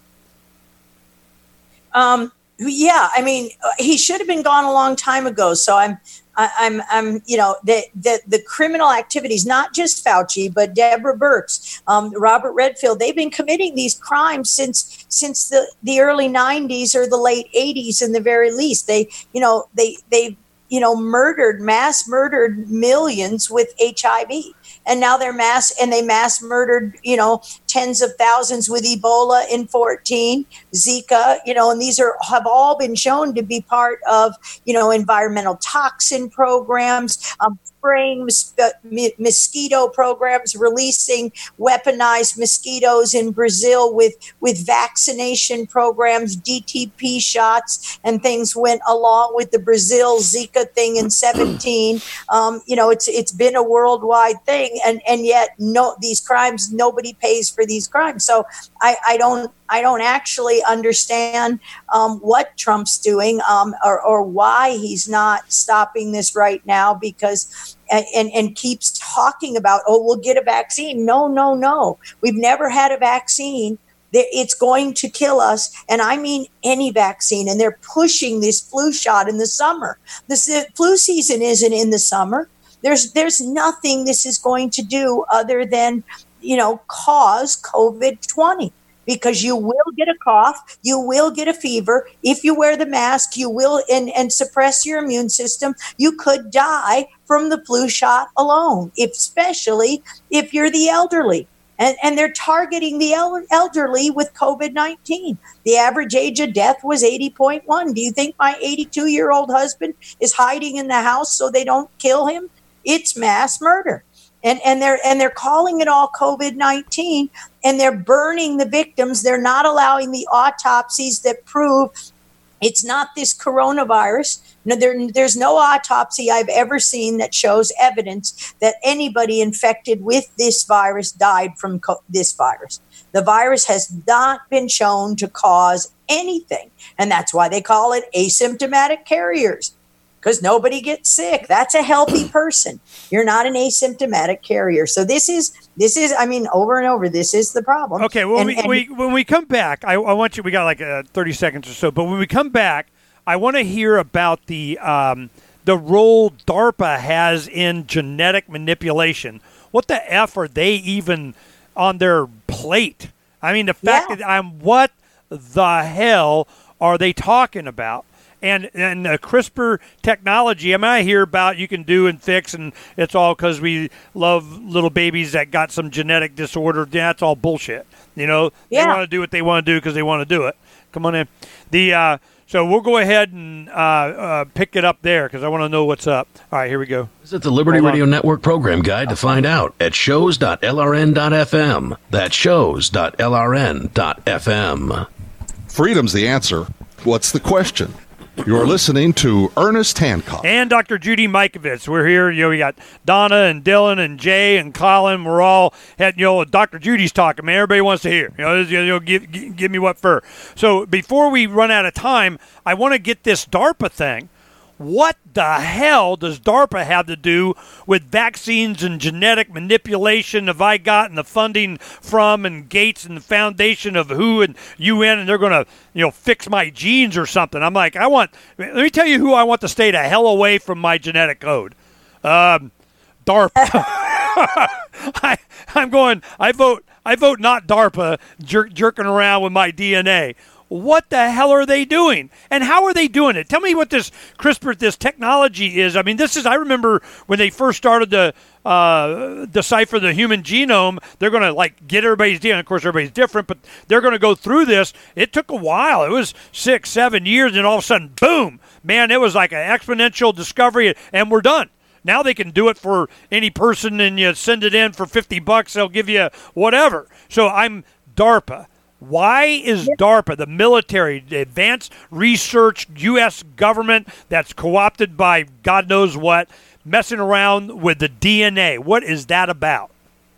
Um, yeah, I mean, he should have been gone a long time ago. So I'm, I, I'm, I'm, you know, the, the the criminal activities, not just Fauci, but Deborah Birx, um, Robert Redfield, they've been committing these crimes since since the, the early nineties or the late eighties, in the very least. They, you know, they they you know murdered, mass murdered millions with H I V. And now they're mass, and they mass murdered, you know, tens of thousands with Ebola in fourteen, Zika, you know, and these are have all been shown to be part of, you know, environmental toxin programs, um, spraying mos- uh, mosquito programs, releasing weaponized mosquitoes in Brazil with, with vaccination programs, D T P shots, and things went along with the Brazil Zika thing in seventeen. Um, you know, it's it's been a worldwide thing. And and yet no, these crimes, nobody pays for these crimes. So I, I don't I don't actually understand um, what Trump's doing um, or, or why he's not stopping this right now, because and, and keeps talking about, oh, we'll get a vaccine. No, no, no. We've never had a vaccine. It's going to kill us. And I mean any vaccine. And they're pushing this flu shot in the summer. The flu season isn't in the summer. There's there's nothing this is going to do other than, you know, cause COVID twenty, because you will get a cough, you will get a fever. If you wear the mask, you will and, and suppress your immune system. You could die from the flu shot alone, if, especially if you're the elderly. And, and they're targeting the el- elderly with COVID nineteen. The average age of death was eighty point one. Do you think my eighty-two-year-old husband is hiding in the house so they don't kill him? It's mass murder. And and they're and they're calling it all COVID nineteen, and they're burning the victims. They're not allowing the autopsies that prove it's not this coronavirus. No, there, there's no autopsy I've ever seen that shows evidence that anybody infected with this virus died from co- this virus. The virus has not been shown to cause anything. And that's why they call it asymptomatic carriers, because nobody gets sick. That's a healthy person. You're not an asymptomatic carrier. So this is, this is, I mean, over and over, this is the problem. Okay, well, and, we, and, we, when we come back, I, I want you, we got like uh, thirty seconds or so, but when we come back, I want to hear about the um, the role DARPA has in genetic manipulation. What the F are they even on their plate? I mean, the fact Yeah. that I'm, what the hell are they talking about? And and the CRISPR technology, I mean, I hear about you can do and fix, and it's all because we love little babies that got some genetic disorder. That's all bullshit. You know, Yeah. they want to do what they want to do because they want to do it. Come on in. The uh, so we'll go ahead and uh, uh, pick it up there because I want to know what's up. All right, here we go. Visit the Liberty Hold on. Radio Network program guide to find out at shows dot L R N dot F M. That's shows dot L R N dot F M. Freedom's the answer. What's the question? You're listening to Ernest Hancock. And Doctor Judy Mikovits. We're here. You know, we got Donna and Dylan and Jay and Colin. We're all had, you know, Doctor Judy's talking, man. Everybody wants to hear. You know, you know give, give, give me what for. So before we run out of time, I want to get this DARPA thing. What the hell does DARPA have to do with vaccines and genetic manipulation? Have I gotten the funding from and Gates and the foundation of who and U N, and they're going to, you know, fix my genes or something? I'm like, I want, let me tell you who I want to stay the hell away from my genetic code. Um, DARPA. I, I'm going, I vote, I vote not DARPA jer- jerking around with my D N A. What the hell are they doing? And how are they doing it? Tell me what this CRISPR, this technology is. I mean, this is, I remember when they first started to uh, decipher the human genome, they're going to, like, get everybody's D N A. Of course, everybody's different, but they're going to go through this. It took a while. It was six, seven years, and all of a sudden, boom, man, it was like an exponential discovery, and we're done. Now they can do it for any person, and you send it in for fifty bucks, they'll give you whatever. So I'm DARPA. Why is DARPA, the military, the advanced research U S government that's co-opted by God knows what, messing around with the D N A? What is that about?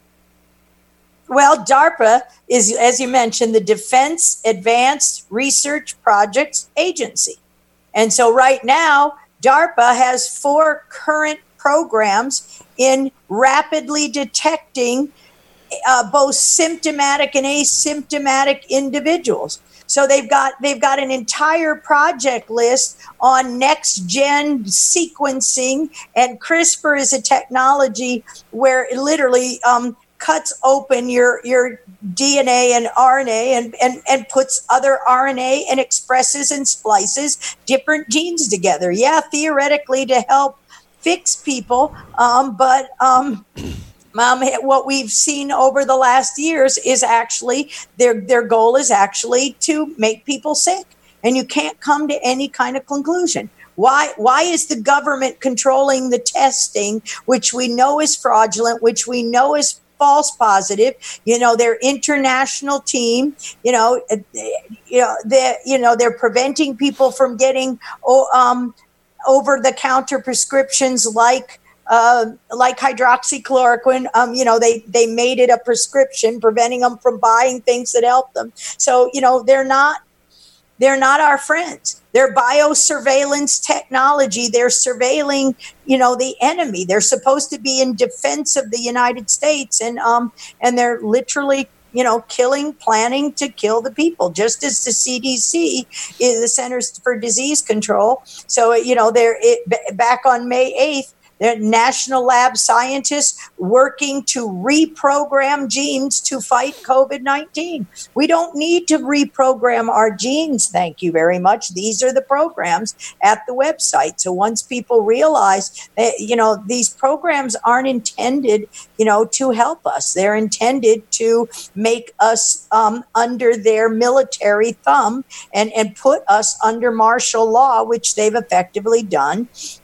Well, DARPA is, as you mentioned, the Defense Advanced Research Projects Agency. And so right now, DARPA has four current programs in rapidly detecting Uh, both symptomatic and asymptomatic individuals. So they've got they've got an entire project list on next gen sequencing, and CRISPR is a technology where it literally um, cuts open your your D N A and R N A and, and, and puts other R N A and expresses and splices different genes together. Yeah, theoretically to help fix people, um, but um, Um, what we've seen over the last years is actually their their goal is actually to make people sick, and you can't come to any kind of conclusion. Why why is the government controlling the testing, which we know is fraudulent, which we know is false positive? You know, their international team, you know, you know, they you know they're preventing people from getting oh, um, over the counter prescriptions like. Uh, like hydroxychloroquine, um, you know, they, they made it a prescription, preventing them from buying things that help them. So, you know, they're not, they're not our friends. They're biosurveillance technology. They're surveilling, you know, the enemy. They're supposed to be in defense of the United States, and um, and they're literally, you know, killing, planning to kill the people, just as the C D C is the Centers for Disease Control. So, you know, they're it, back on May eighth. They're national lab scientists working to reprogram genes to fight COVID nineteen. We don't need to reprogram our genes, thank you very much. These are the programs at the website. So once people realize that, you know, these programs aren't intended, you know, to help us. They're intended to make us um, under their military thumb and, and put us under martial law, which they've effectively done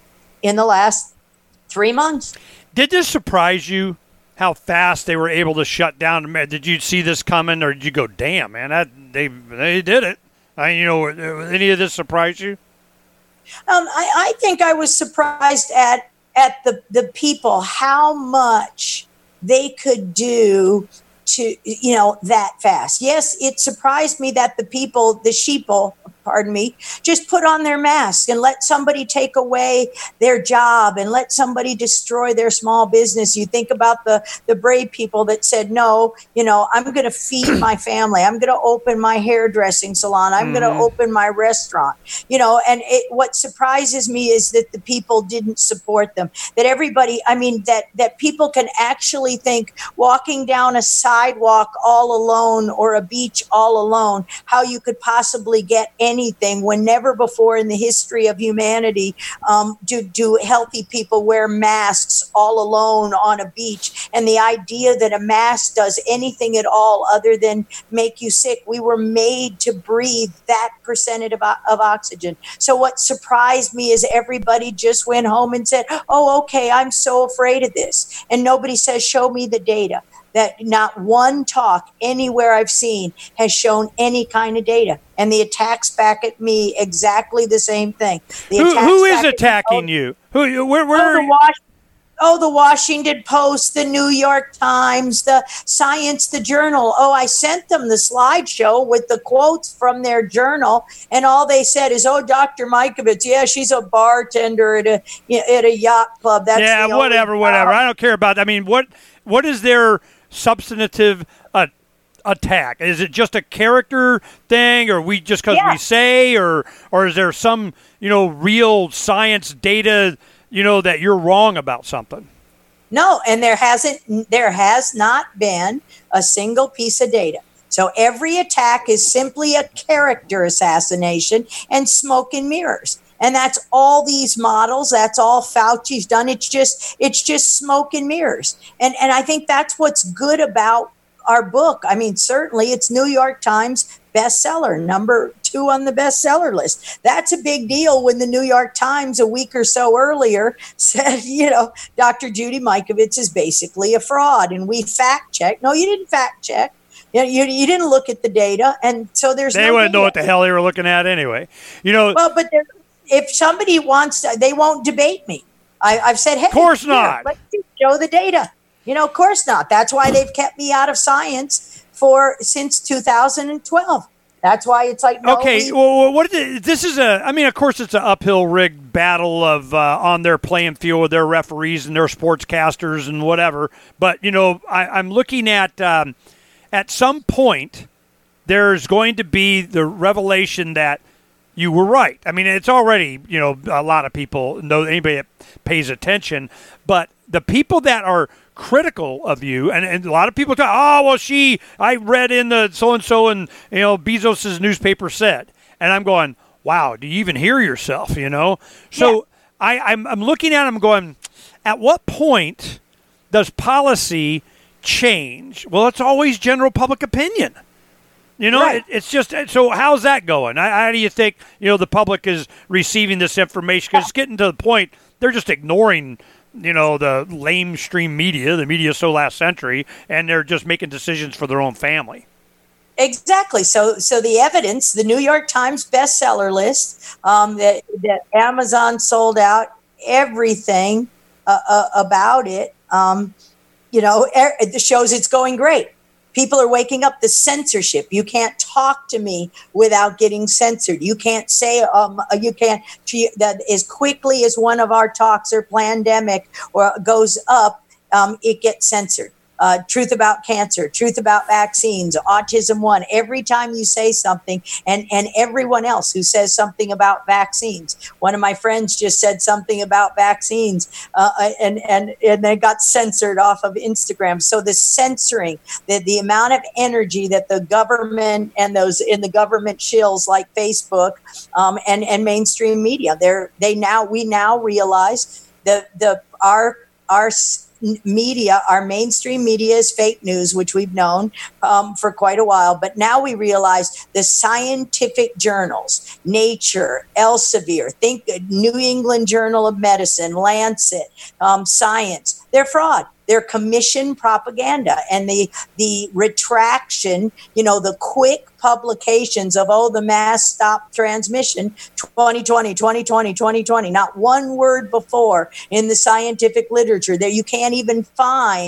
in the last Three months. Did this surprise you how fast they were able to shut down? Did you see this coming, or did you go, damn, man, that they they did it? I, you know, any of this surprise you? Um, I, I think I was surprised at at the, the people, how much they could do to, you know, that fast. Yes, it surprised me that the people, the sheeple, pardon me, just put on their masks and let somebody take away their job and let somebody destroy their small business. You think about the, the brave people that said, no, you know, I'm going to feed my family. I'm going to open my hairdressing salon. I'm mm-hmm. going to open my restaurant, you know, and it, what surprises me is that the people didn't support them, that everybody, I mean, that, that people can actually think walking down a sidewalk all alone or a beach all alone, how you could possibly get any anything when never before in the history of humanity um, do, do healthy people wear masks all alone on a beach. And the idea that a mask does anything at all other than make you sick. We were made to breathe that percentage of, of oxygen. So what surprised me is everybody just went home and said, oh, okay, I'm so afraid of this. And nobody says, show me the data. That not one talk anywhere I've seen has shown any kind of data. And the attacks back at me exactly the same thing. The who who is attacking you? Who? Where? where oh, the Was- oh, the Washington Post, the New York Times, the Science, the Journal. Oh, I sent them the slideshow with the quotes from their journal. And all they said is, oh, Doctor Mikovits, yeah, she's a bartender at a, at a yacht club. That's yeah, whatever, whatever. I don't care about that. I mean, what what is their substantive uh, attack? Is it just a character thing, or we just because yeah. we say, or or is there some, you know, real science data, you know, that you're wrong about something? No, and there hasn't, there has not been a single piece of data. So every attack is simply a character assassination and smoke and mirrors. And that's all these models. That's all Fauci's done. It's just it's just smoke and mirrors. And and I think that's what's good about our book. I mean, certainly it's New York Times bestseller, number two on the bestseller list. That's a big deal when the New York Times a week or so earlier said, you know, Doctor Judy Mikovits is basically a fraud. And we fact checked. No, you didn't fact check. You, you, you didn't look at the data. And so there's they no wouldn't data. know what the hell they were looking at anyway. You know, well, but there, if somebody wants to, they won't debate me. I, I've said, hey, of course here, not. Let's show the data. You know, of course not. That's why they've kept me out of science for since two thousand twelve. That's why it's like, no, okay. we, well, what is it, this is a, I mean, of course it's an uphill rigged battle of uh, on their playing field with their referees and their sportscasters and whatever. But, you know, I, I'm looking at, um, at some point, there's going to be the revelation that you were right. I mean, it's already, you know, a lot of people know, anybody that pays attention, but the people that are critical of you, and, and a lot of people talk, oh, well, she, I read in the so-and-so and, you know, Bezos's newspaper said, and I'm going, wow, do you even hear yourself, you know? So yeah. I, I'm, I'm looking at them going, at what point does policy change? Well, it's always general public opinion. You know, right. it, it's just, so how's that going? How, how do you think, you know, the public is receiving this information? Because it's getting to the point, they're just ignoring, you know, the lamestream media, the media so last century, and they're just making decisions for their own family. Exactly. So so the evidence, the New York Times bestseller list, um, that, that Amazon sold out everything uh, uh, about it, um, you know, er, it shows it's going great. People are waking up. The censorship. You can't talk to me without getting censored. You can't say, um, you can't, that as quickly as one of our talks or pandemic or goes up, um, it gets censored. Uh, truth about cancer, truth about vaccines, Autism One. Every time you say something, and, and everyone else who says something about vaccines. One of my friends just said something about vaccines, uh, and and and they got censored off of Instagram. So the censoring, the the amount of energy that the government and those in the government shills like Facebook um, and and mainstream media, they're they now we now realize the the our our media, our mainstream media is fake news, which we've known um, for quite a while. But now we realize the scientific journals, Nature, Elsevier, think New England Journal of Medicine, Lancet, um, Science, they're fraud. They're commission propaganda, and the the retraction, you know, the quick publications of, oh, the mass stop transmission, twenty twenty, twenty twenty, twenty twenty, not one word before in the scientific literature that you can't even find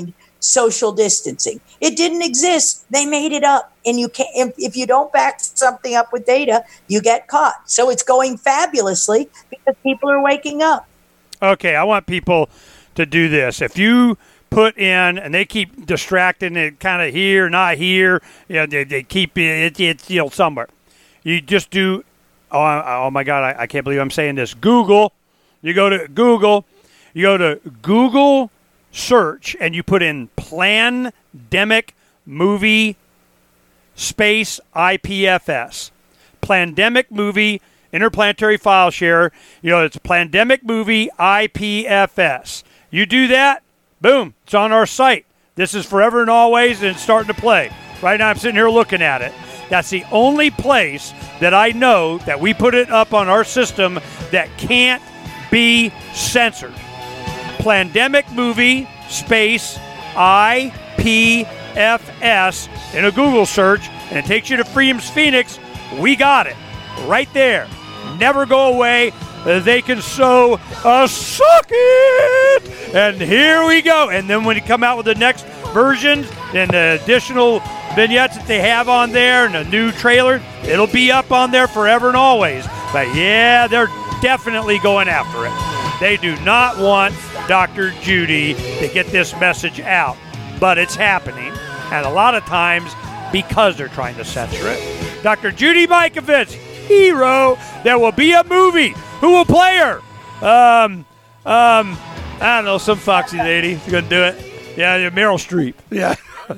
social distancing. It didn't exist. They made it up. And you can't, if, if you don't back something up with data, you get caught. So it's going fabulously because people are waking up. Okay, I want people to do this. If you put in, and they keep distracting it kind of here, not here, you know, they, they keep it, it's, you know, somewhere. You just do, oh, oh my God, I, I can't believe I'm saying this. Google, you go to Google, you go to Google search, and you put in Plandemic Movie space I P F S. Plandemic Movie Interplanetary File Share. You know, it's Plandemic Movie I P F S. You do that, boom, it's on our site. This is forever and always, and it's starting to play. Right now I'm sitting here looking at it. That's the only place that I know that we put it up on our system that can't be censored. Plandemic Movie space I P F S in a Google search, and it takes you to Freedom's Phoenix. We got it right there. Never go away. Uh, they can sow a suck it. And here we go. And then when you come out with the next version and the additional vignettes that they have on there and a new trailer, it'll be up on there forever and always. But yeah, they're definitely going after it. They do not want Doctor Judy to get this message out, but it's happening, and a lot of times because they're trying to censor it. Doctor Judy Mikovits, hero. There will be a movie. Who will play her? Um, um, I don't know, some foxy lady. She's gonna do it. Yeah, Meryl Streep. Yeah.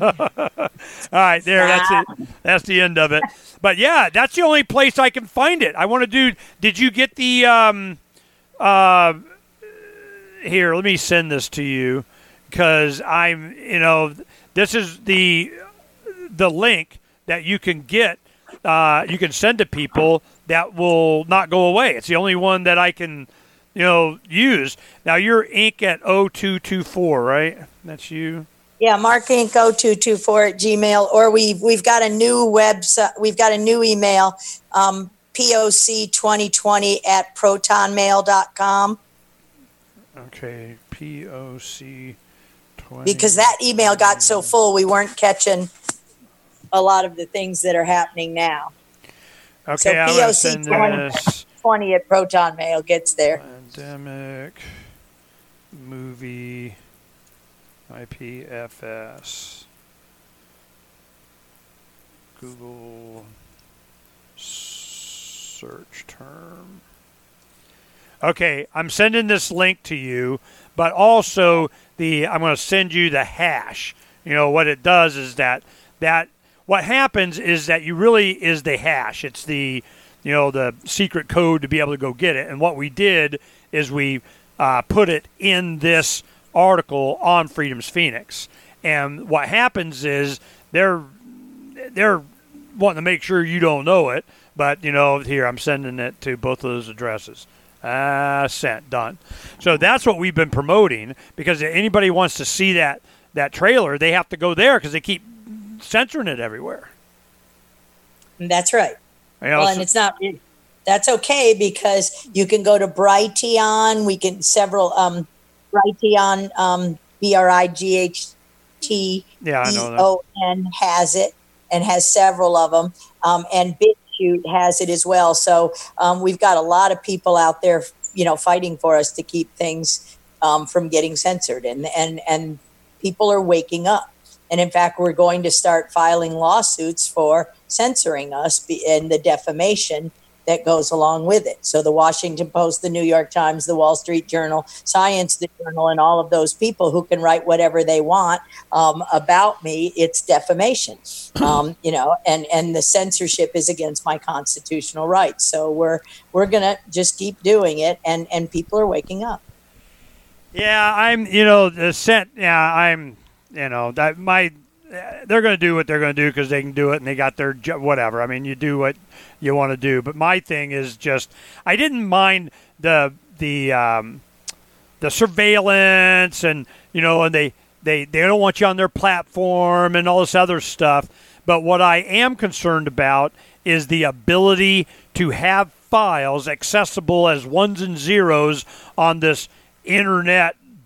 All right, there. That's it. That's the end of it. But yeah, that's the only place I can find it. I want to do. Did you get the? Um, uh, here, let me send this to you because I'm. You know, this is the the link that you can get. Uh, you can send to people that will not go away. It's the only one that I can, you know, use. Now you're Inc at oh two two four, right? That's you. Yeah, Mark Inc oh two two four at Gmail, or we've we've got a new website. We've got a new email, um, P O C twenty twenty at proton mail dot com. Okay, P O C twenty. Because that email got so full, we weren't catching a lot of the things that are happening now. Okay, so I'm P O C send this. twenty at Proton Mail gets there. Pandemic movie I P F S. Google search term. Okay, I'm sending this link to you, but also the I'm going to send you the hash. You know what it does is that that what happens is that you really is the hash. It's the you know the secret code to be able to go get it. And what we did is we uh, put it in this article on Freedom's Phoenix. And what happens is they're they're wanting to make sure you don't know it. But you know here I'm sending it to both of those addresses. Ah, uh, sent, done. So that's what we've been promoting because if anybody wants to see that that trailer, they have to go there because they keep censoring it everywhere. That's right. You know, well, so, and it's not. That's okay because you can go to Brighteon. We can several um, Brighteon, um, B R I G H T E O N has it and has several of them, um, and BitChute has it as well. So um, we've got a lot of people out there, you know, fighting for us to keep things um, from getting censored, and and and people are waking up. And in fact, we're going to start filing lawsuits for censoring us and the defamation that goes along with it. So the Washington Post, the New York Times, the Wall Street Journal, Science the Journal, and all of those people who can write whatever they want um, about me, it's defamation. Um, you know, and, and the censorship is against my constitutional rights. So we're we're gonna just keep doing it, and, and people are waking up. Yeah, I'm. You know, the cent. Yeah, I'm. You know that my. They're going to do what they're going to do because they can do it and they got their whatever. I mean, you do what you want to do. But my thing is just, I didn't mind the the um, the surveillance and you know, and they, they they don't want you on their platform and all this other stuff. But what I am concerned about is the ability to have files accessible as ones and zeros on this internet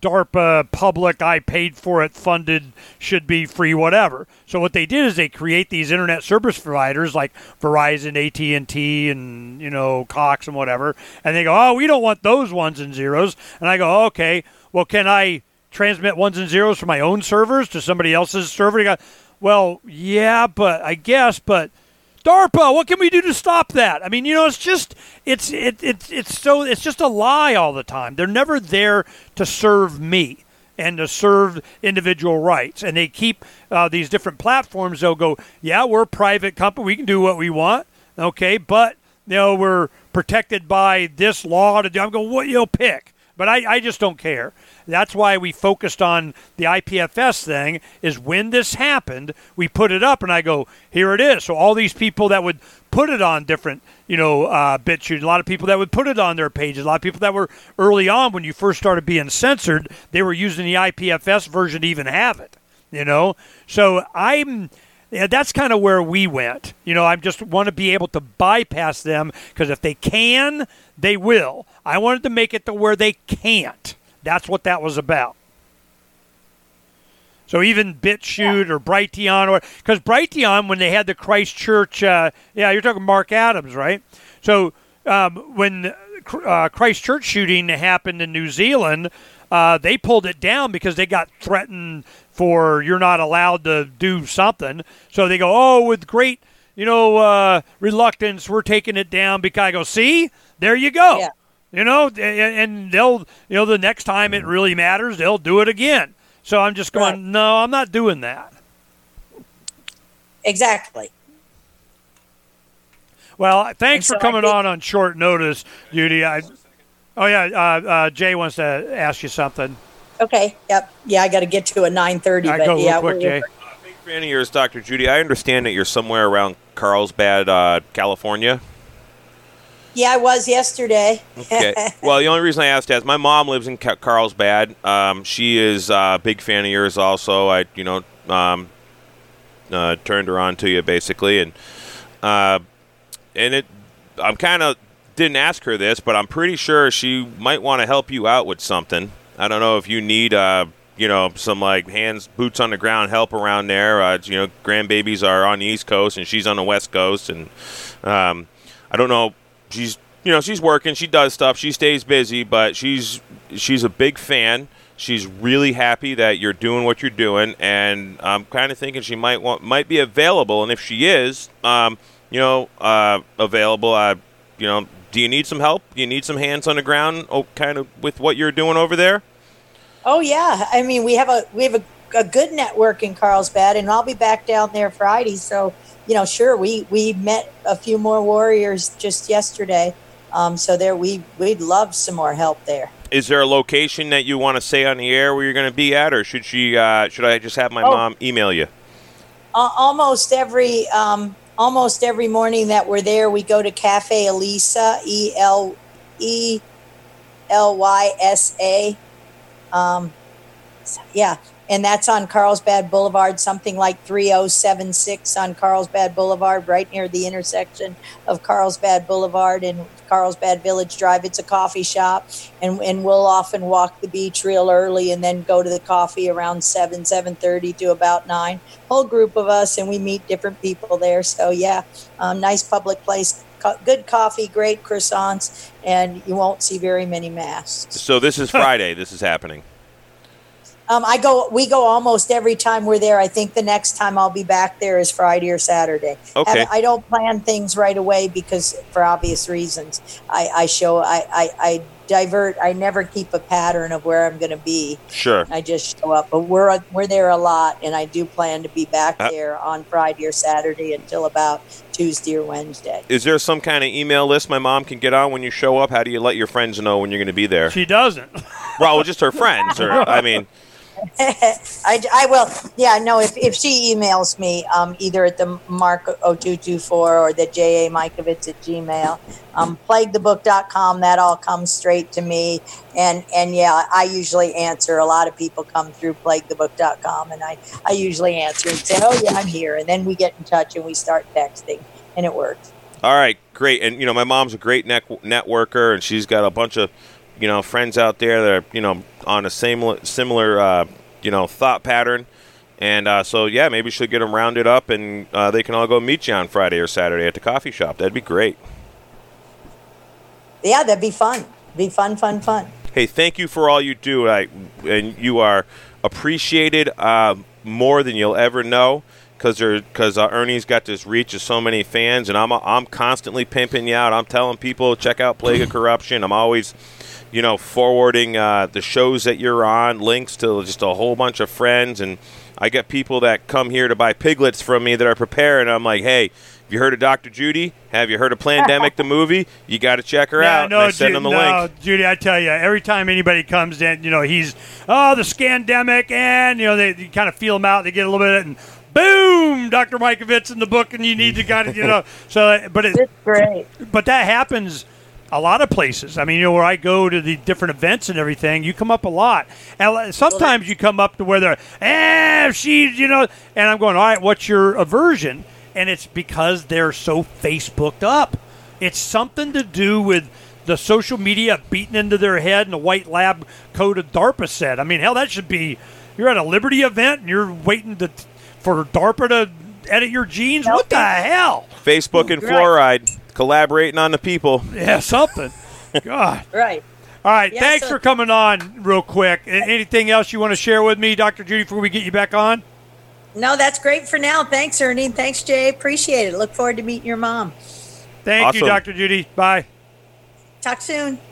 DARPA, public, I paid for it, funded, should be free, whatever. So what they did is they create these internet service providers like Verizon, A T and T, and, you know, Cox and whatever. And they go, oh, we don't want those ones and zeros. And I go, okay, well, can I transmit ones and zeros from my own servers to somebody else's server? You go, well, yeah, but I guess, but DARPA, what can we do to stop that? I mean, you know, it's just it's it, it it's so it's just a lie all the time. They're never there to serve me and to serve individual rights. And they keep uh, these different platforms. They'll go, yeah, we're a private company. We can do what we want. Okay, but you know, we're protected by this law to do. I'm going, what you'll pick. But I, I just don't care. That's why we focused on the I P F S thing, is when this happened, we put it up, and I go, here it is. So all these people that would put it on different, you know, uh, BitChute, a lot of people that would put it on their pages, a lot of people that were early on when you first started being censored, they were using the I P F S version to even have it, you know. So I'm... Yeah, that's kind of where we went. You know, I just want to be able to bypass them, because if they can, they will. I wanted to make it to where they can't. That's what that was about. So even BitChute or Brighteon, or because Brighteon, when they had the Christchurch, uh, yeah, you're talking Mark Adams, right? So um, when uh, Christchurch shooting happened in New Zealand, uh, they pulled it down because they got threatened for you're not allowed to do something. So they go, oh, with great, you know, uh, reluctance, we're taking it down. Because I go, see, there you go. Yeah. You know, and they'll, you know, the next time it really matters, they'll do it again. So I'm just going, right. No, I'm not doing that. Exactly. Well, thanks so for coming think- on on short notice, Judy. I, oh, yeah, uh, uh, Jay wants to ask you something. Okay. Yep. Yeah, I got to get to a nine thirty. I but go yeah, real quick, Jay. Uh, big fan of yours, Doctor Judy. I understand that you're somewhere around Carlsbad, uh, California. Yeah, I was yesterday. Okay. Well, the only reason I asked that is my mom lives in Carlsbad. Um, she is a big fan of yours also. I, you know, um, uh, turned her on to you basically, and uh, and it. I'm kind of didn't ask her this, but I'm pretty sure she might want to help you out with something. I don't know if you need, uh, you know, some like hands, boots on the ground help around there. Uh, you know, grandbabies are on the East Coast and she's on the West Coast, and um, I don't know. She's, you know, she's working. She does stuff. She stays busy, but she's she's a big fan. She's really happy that you're doing what you're doing, and I'm kind of thinking she might want might be available. And if she is, um, you know, uh, available, uh, you know. Do you need some help? Do you need some hands on the ground, oh, kind of with what you're doing over there? Oh yeah, I mean we have a we have a, a good network in Carlsbad, and I'll be back down there Friday. So you know, sure, we we met a few more warriors just yesterday. Um, so there we we'd love some more help there. Is there a location that you want to say on the air where you're going to be at, or should she? Uh, should I just have my oh, mom email you? Uh, almost every. Um, Almost every morning that we're there, we go to Cafe Elisa, E L E L Y S A. Um, yeah, and that's on Carlsbad Boulevard, something like three oh seven six on Carlsbad Boulevard, right near the intersection of Carlsbad Boulevard and Carlsbad Village Drive. It's a coffee shop, and, and we'll often walk the beach real early and then go to the coffee around seven, seven thirty to about nine. Whole group of us, and we meet different people there. So, yeah, um, nice public place. Co- good coffee, great croissants, and you won't see very many masks. So this is Friday. This is happening. Um, I go. We go almost every time we're there. I think the next time I'll be back there is Friday or Saturday. Okay. I, I don't plan things right away because, for obvious reasons, I, I show. I, I, I divert. I never keep a pattern of where I'm going to be. Sure. I just show up. But we're we're there a lot, and I do plan to be back uh, there on Friday or Saturday until about Tuesday or Wednesday. Is there some kind of email list my mom can get on when you show up? How do you let your friends know when you're going to be there? She doesn't. Well, just her friends, or I mean. I, I will. Yeah, no, if, if she emails me, um, either at the Mark oh two two four or the J A Mikovits at Gmail, um, plague the book dot com, that all comes straight to me. And, and yeah, I usually answer. A lot of people come through plague the book dot com, and I, I usually answer and say, oh, yeah, I'm here. And then we get in touch and we start texting, and it works. All right, great. And, you know, my mom's a great net- networker, and she's got a bunch of you know, friends out there that are, you know, on a same similar, uh, you know, thought pattern. And uh, so, yeah, maybe we should get them rounded up, and uh, they can all go meet you on Friday or Saturday at the coffee shop. That'd be great. Yeah, that'd be fun. Be fun, fun, fun. Hey, thank you for all you do. I, and you are appreciated uh, more than you'll ever know, because because uh, Ernie's got this reach of so many fans, and I'm I'm constantly pimping you out. I'm telling people, check out Plague of Corruption. I'm always, you know, forwarding uh, the shows that you're on, links to just a whole bunch of friends, and I get people that come here to buy piglets from me that are prepared, and I'm like, hey, have you heard of Doctor Judy? Have you heard of Plandemic the movie? You got to check her yeah, out. No, and I send Ju- them the no, link. Judy, I tell you, every time anybody comes in, you know, he's, oh, the Scandemic, and, you know, they, they kind of feel him out. They get a little bit, and boom, Doctor Mikovits in the book, and you need to kind of, you know. So, but it, It's great. But that happens a lot of places. I mean, you know, where I go to the different events and everything, you come up a lot. And sometimes you come up to where they're, eh, she's, you know, and I'm going, all right, what's your aversion? And it's because they're so Facebooked up. It's something to do with the social media beating into their head and the white lab coat of DARPA said. I mean, hell, that should be, you're at a Liberty event and you're waiting to for DARPA to edit your genes? What the hell? Facebook and fluoride collaborating on the people. Yeah, something. God. Right. All right, Yeah, thanks so- for coming on real quick. A- Anything else you want to share with me, Doctor Judy, before we get you back on? No, that's great for now. Thanks, Ernie. Thanks, Jay. Appreciate it. Look forward to meeting your mom. Thank you, Awesome. Doctor Judy. Bye. Talk soon.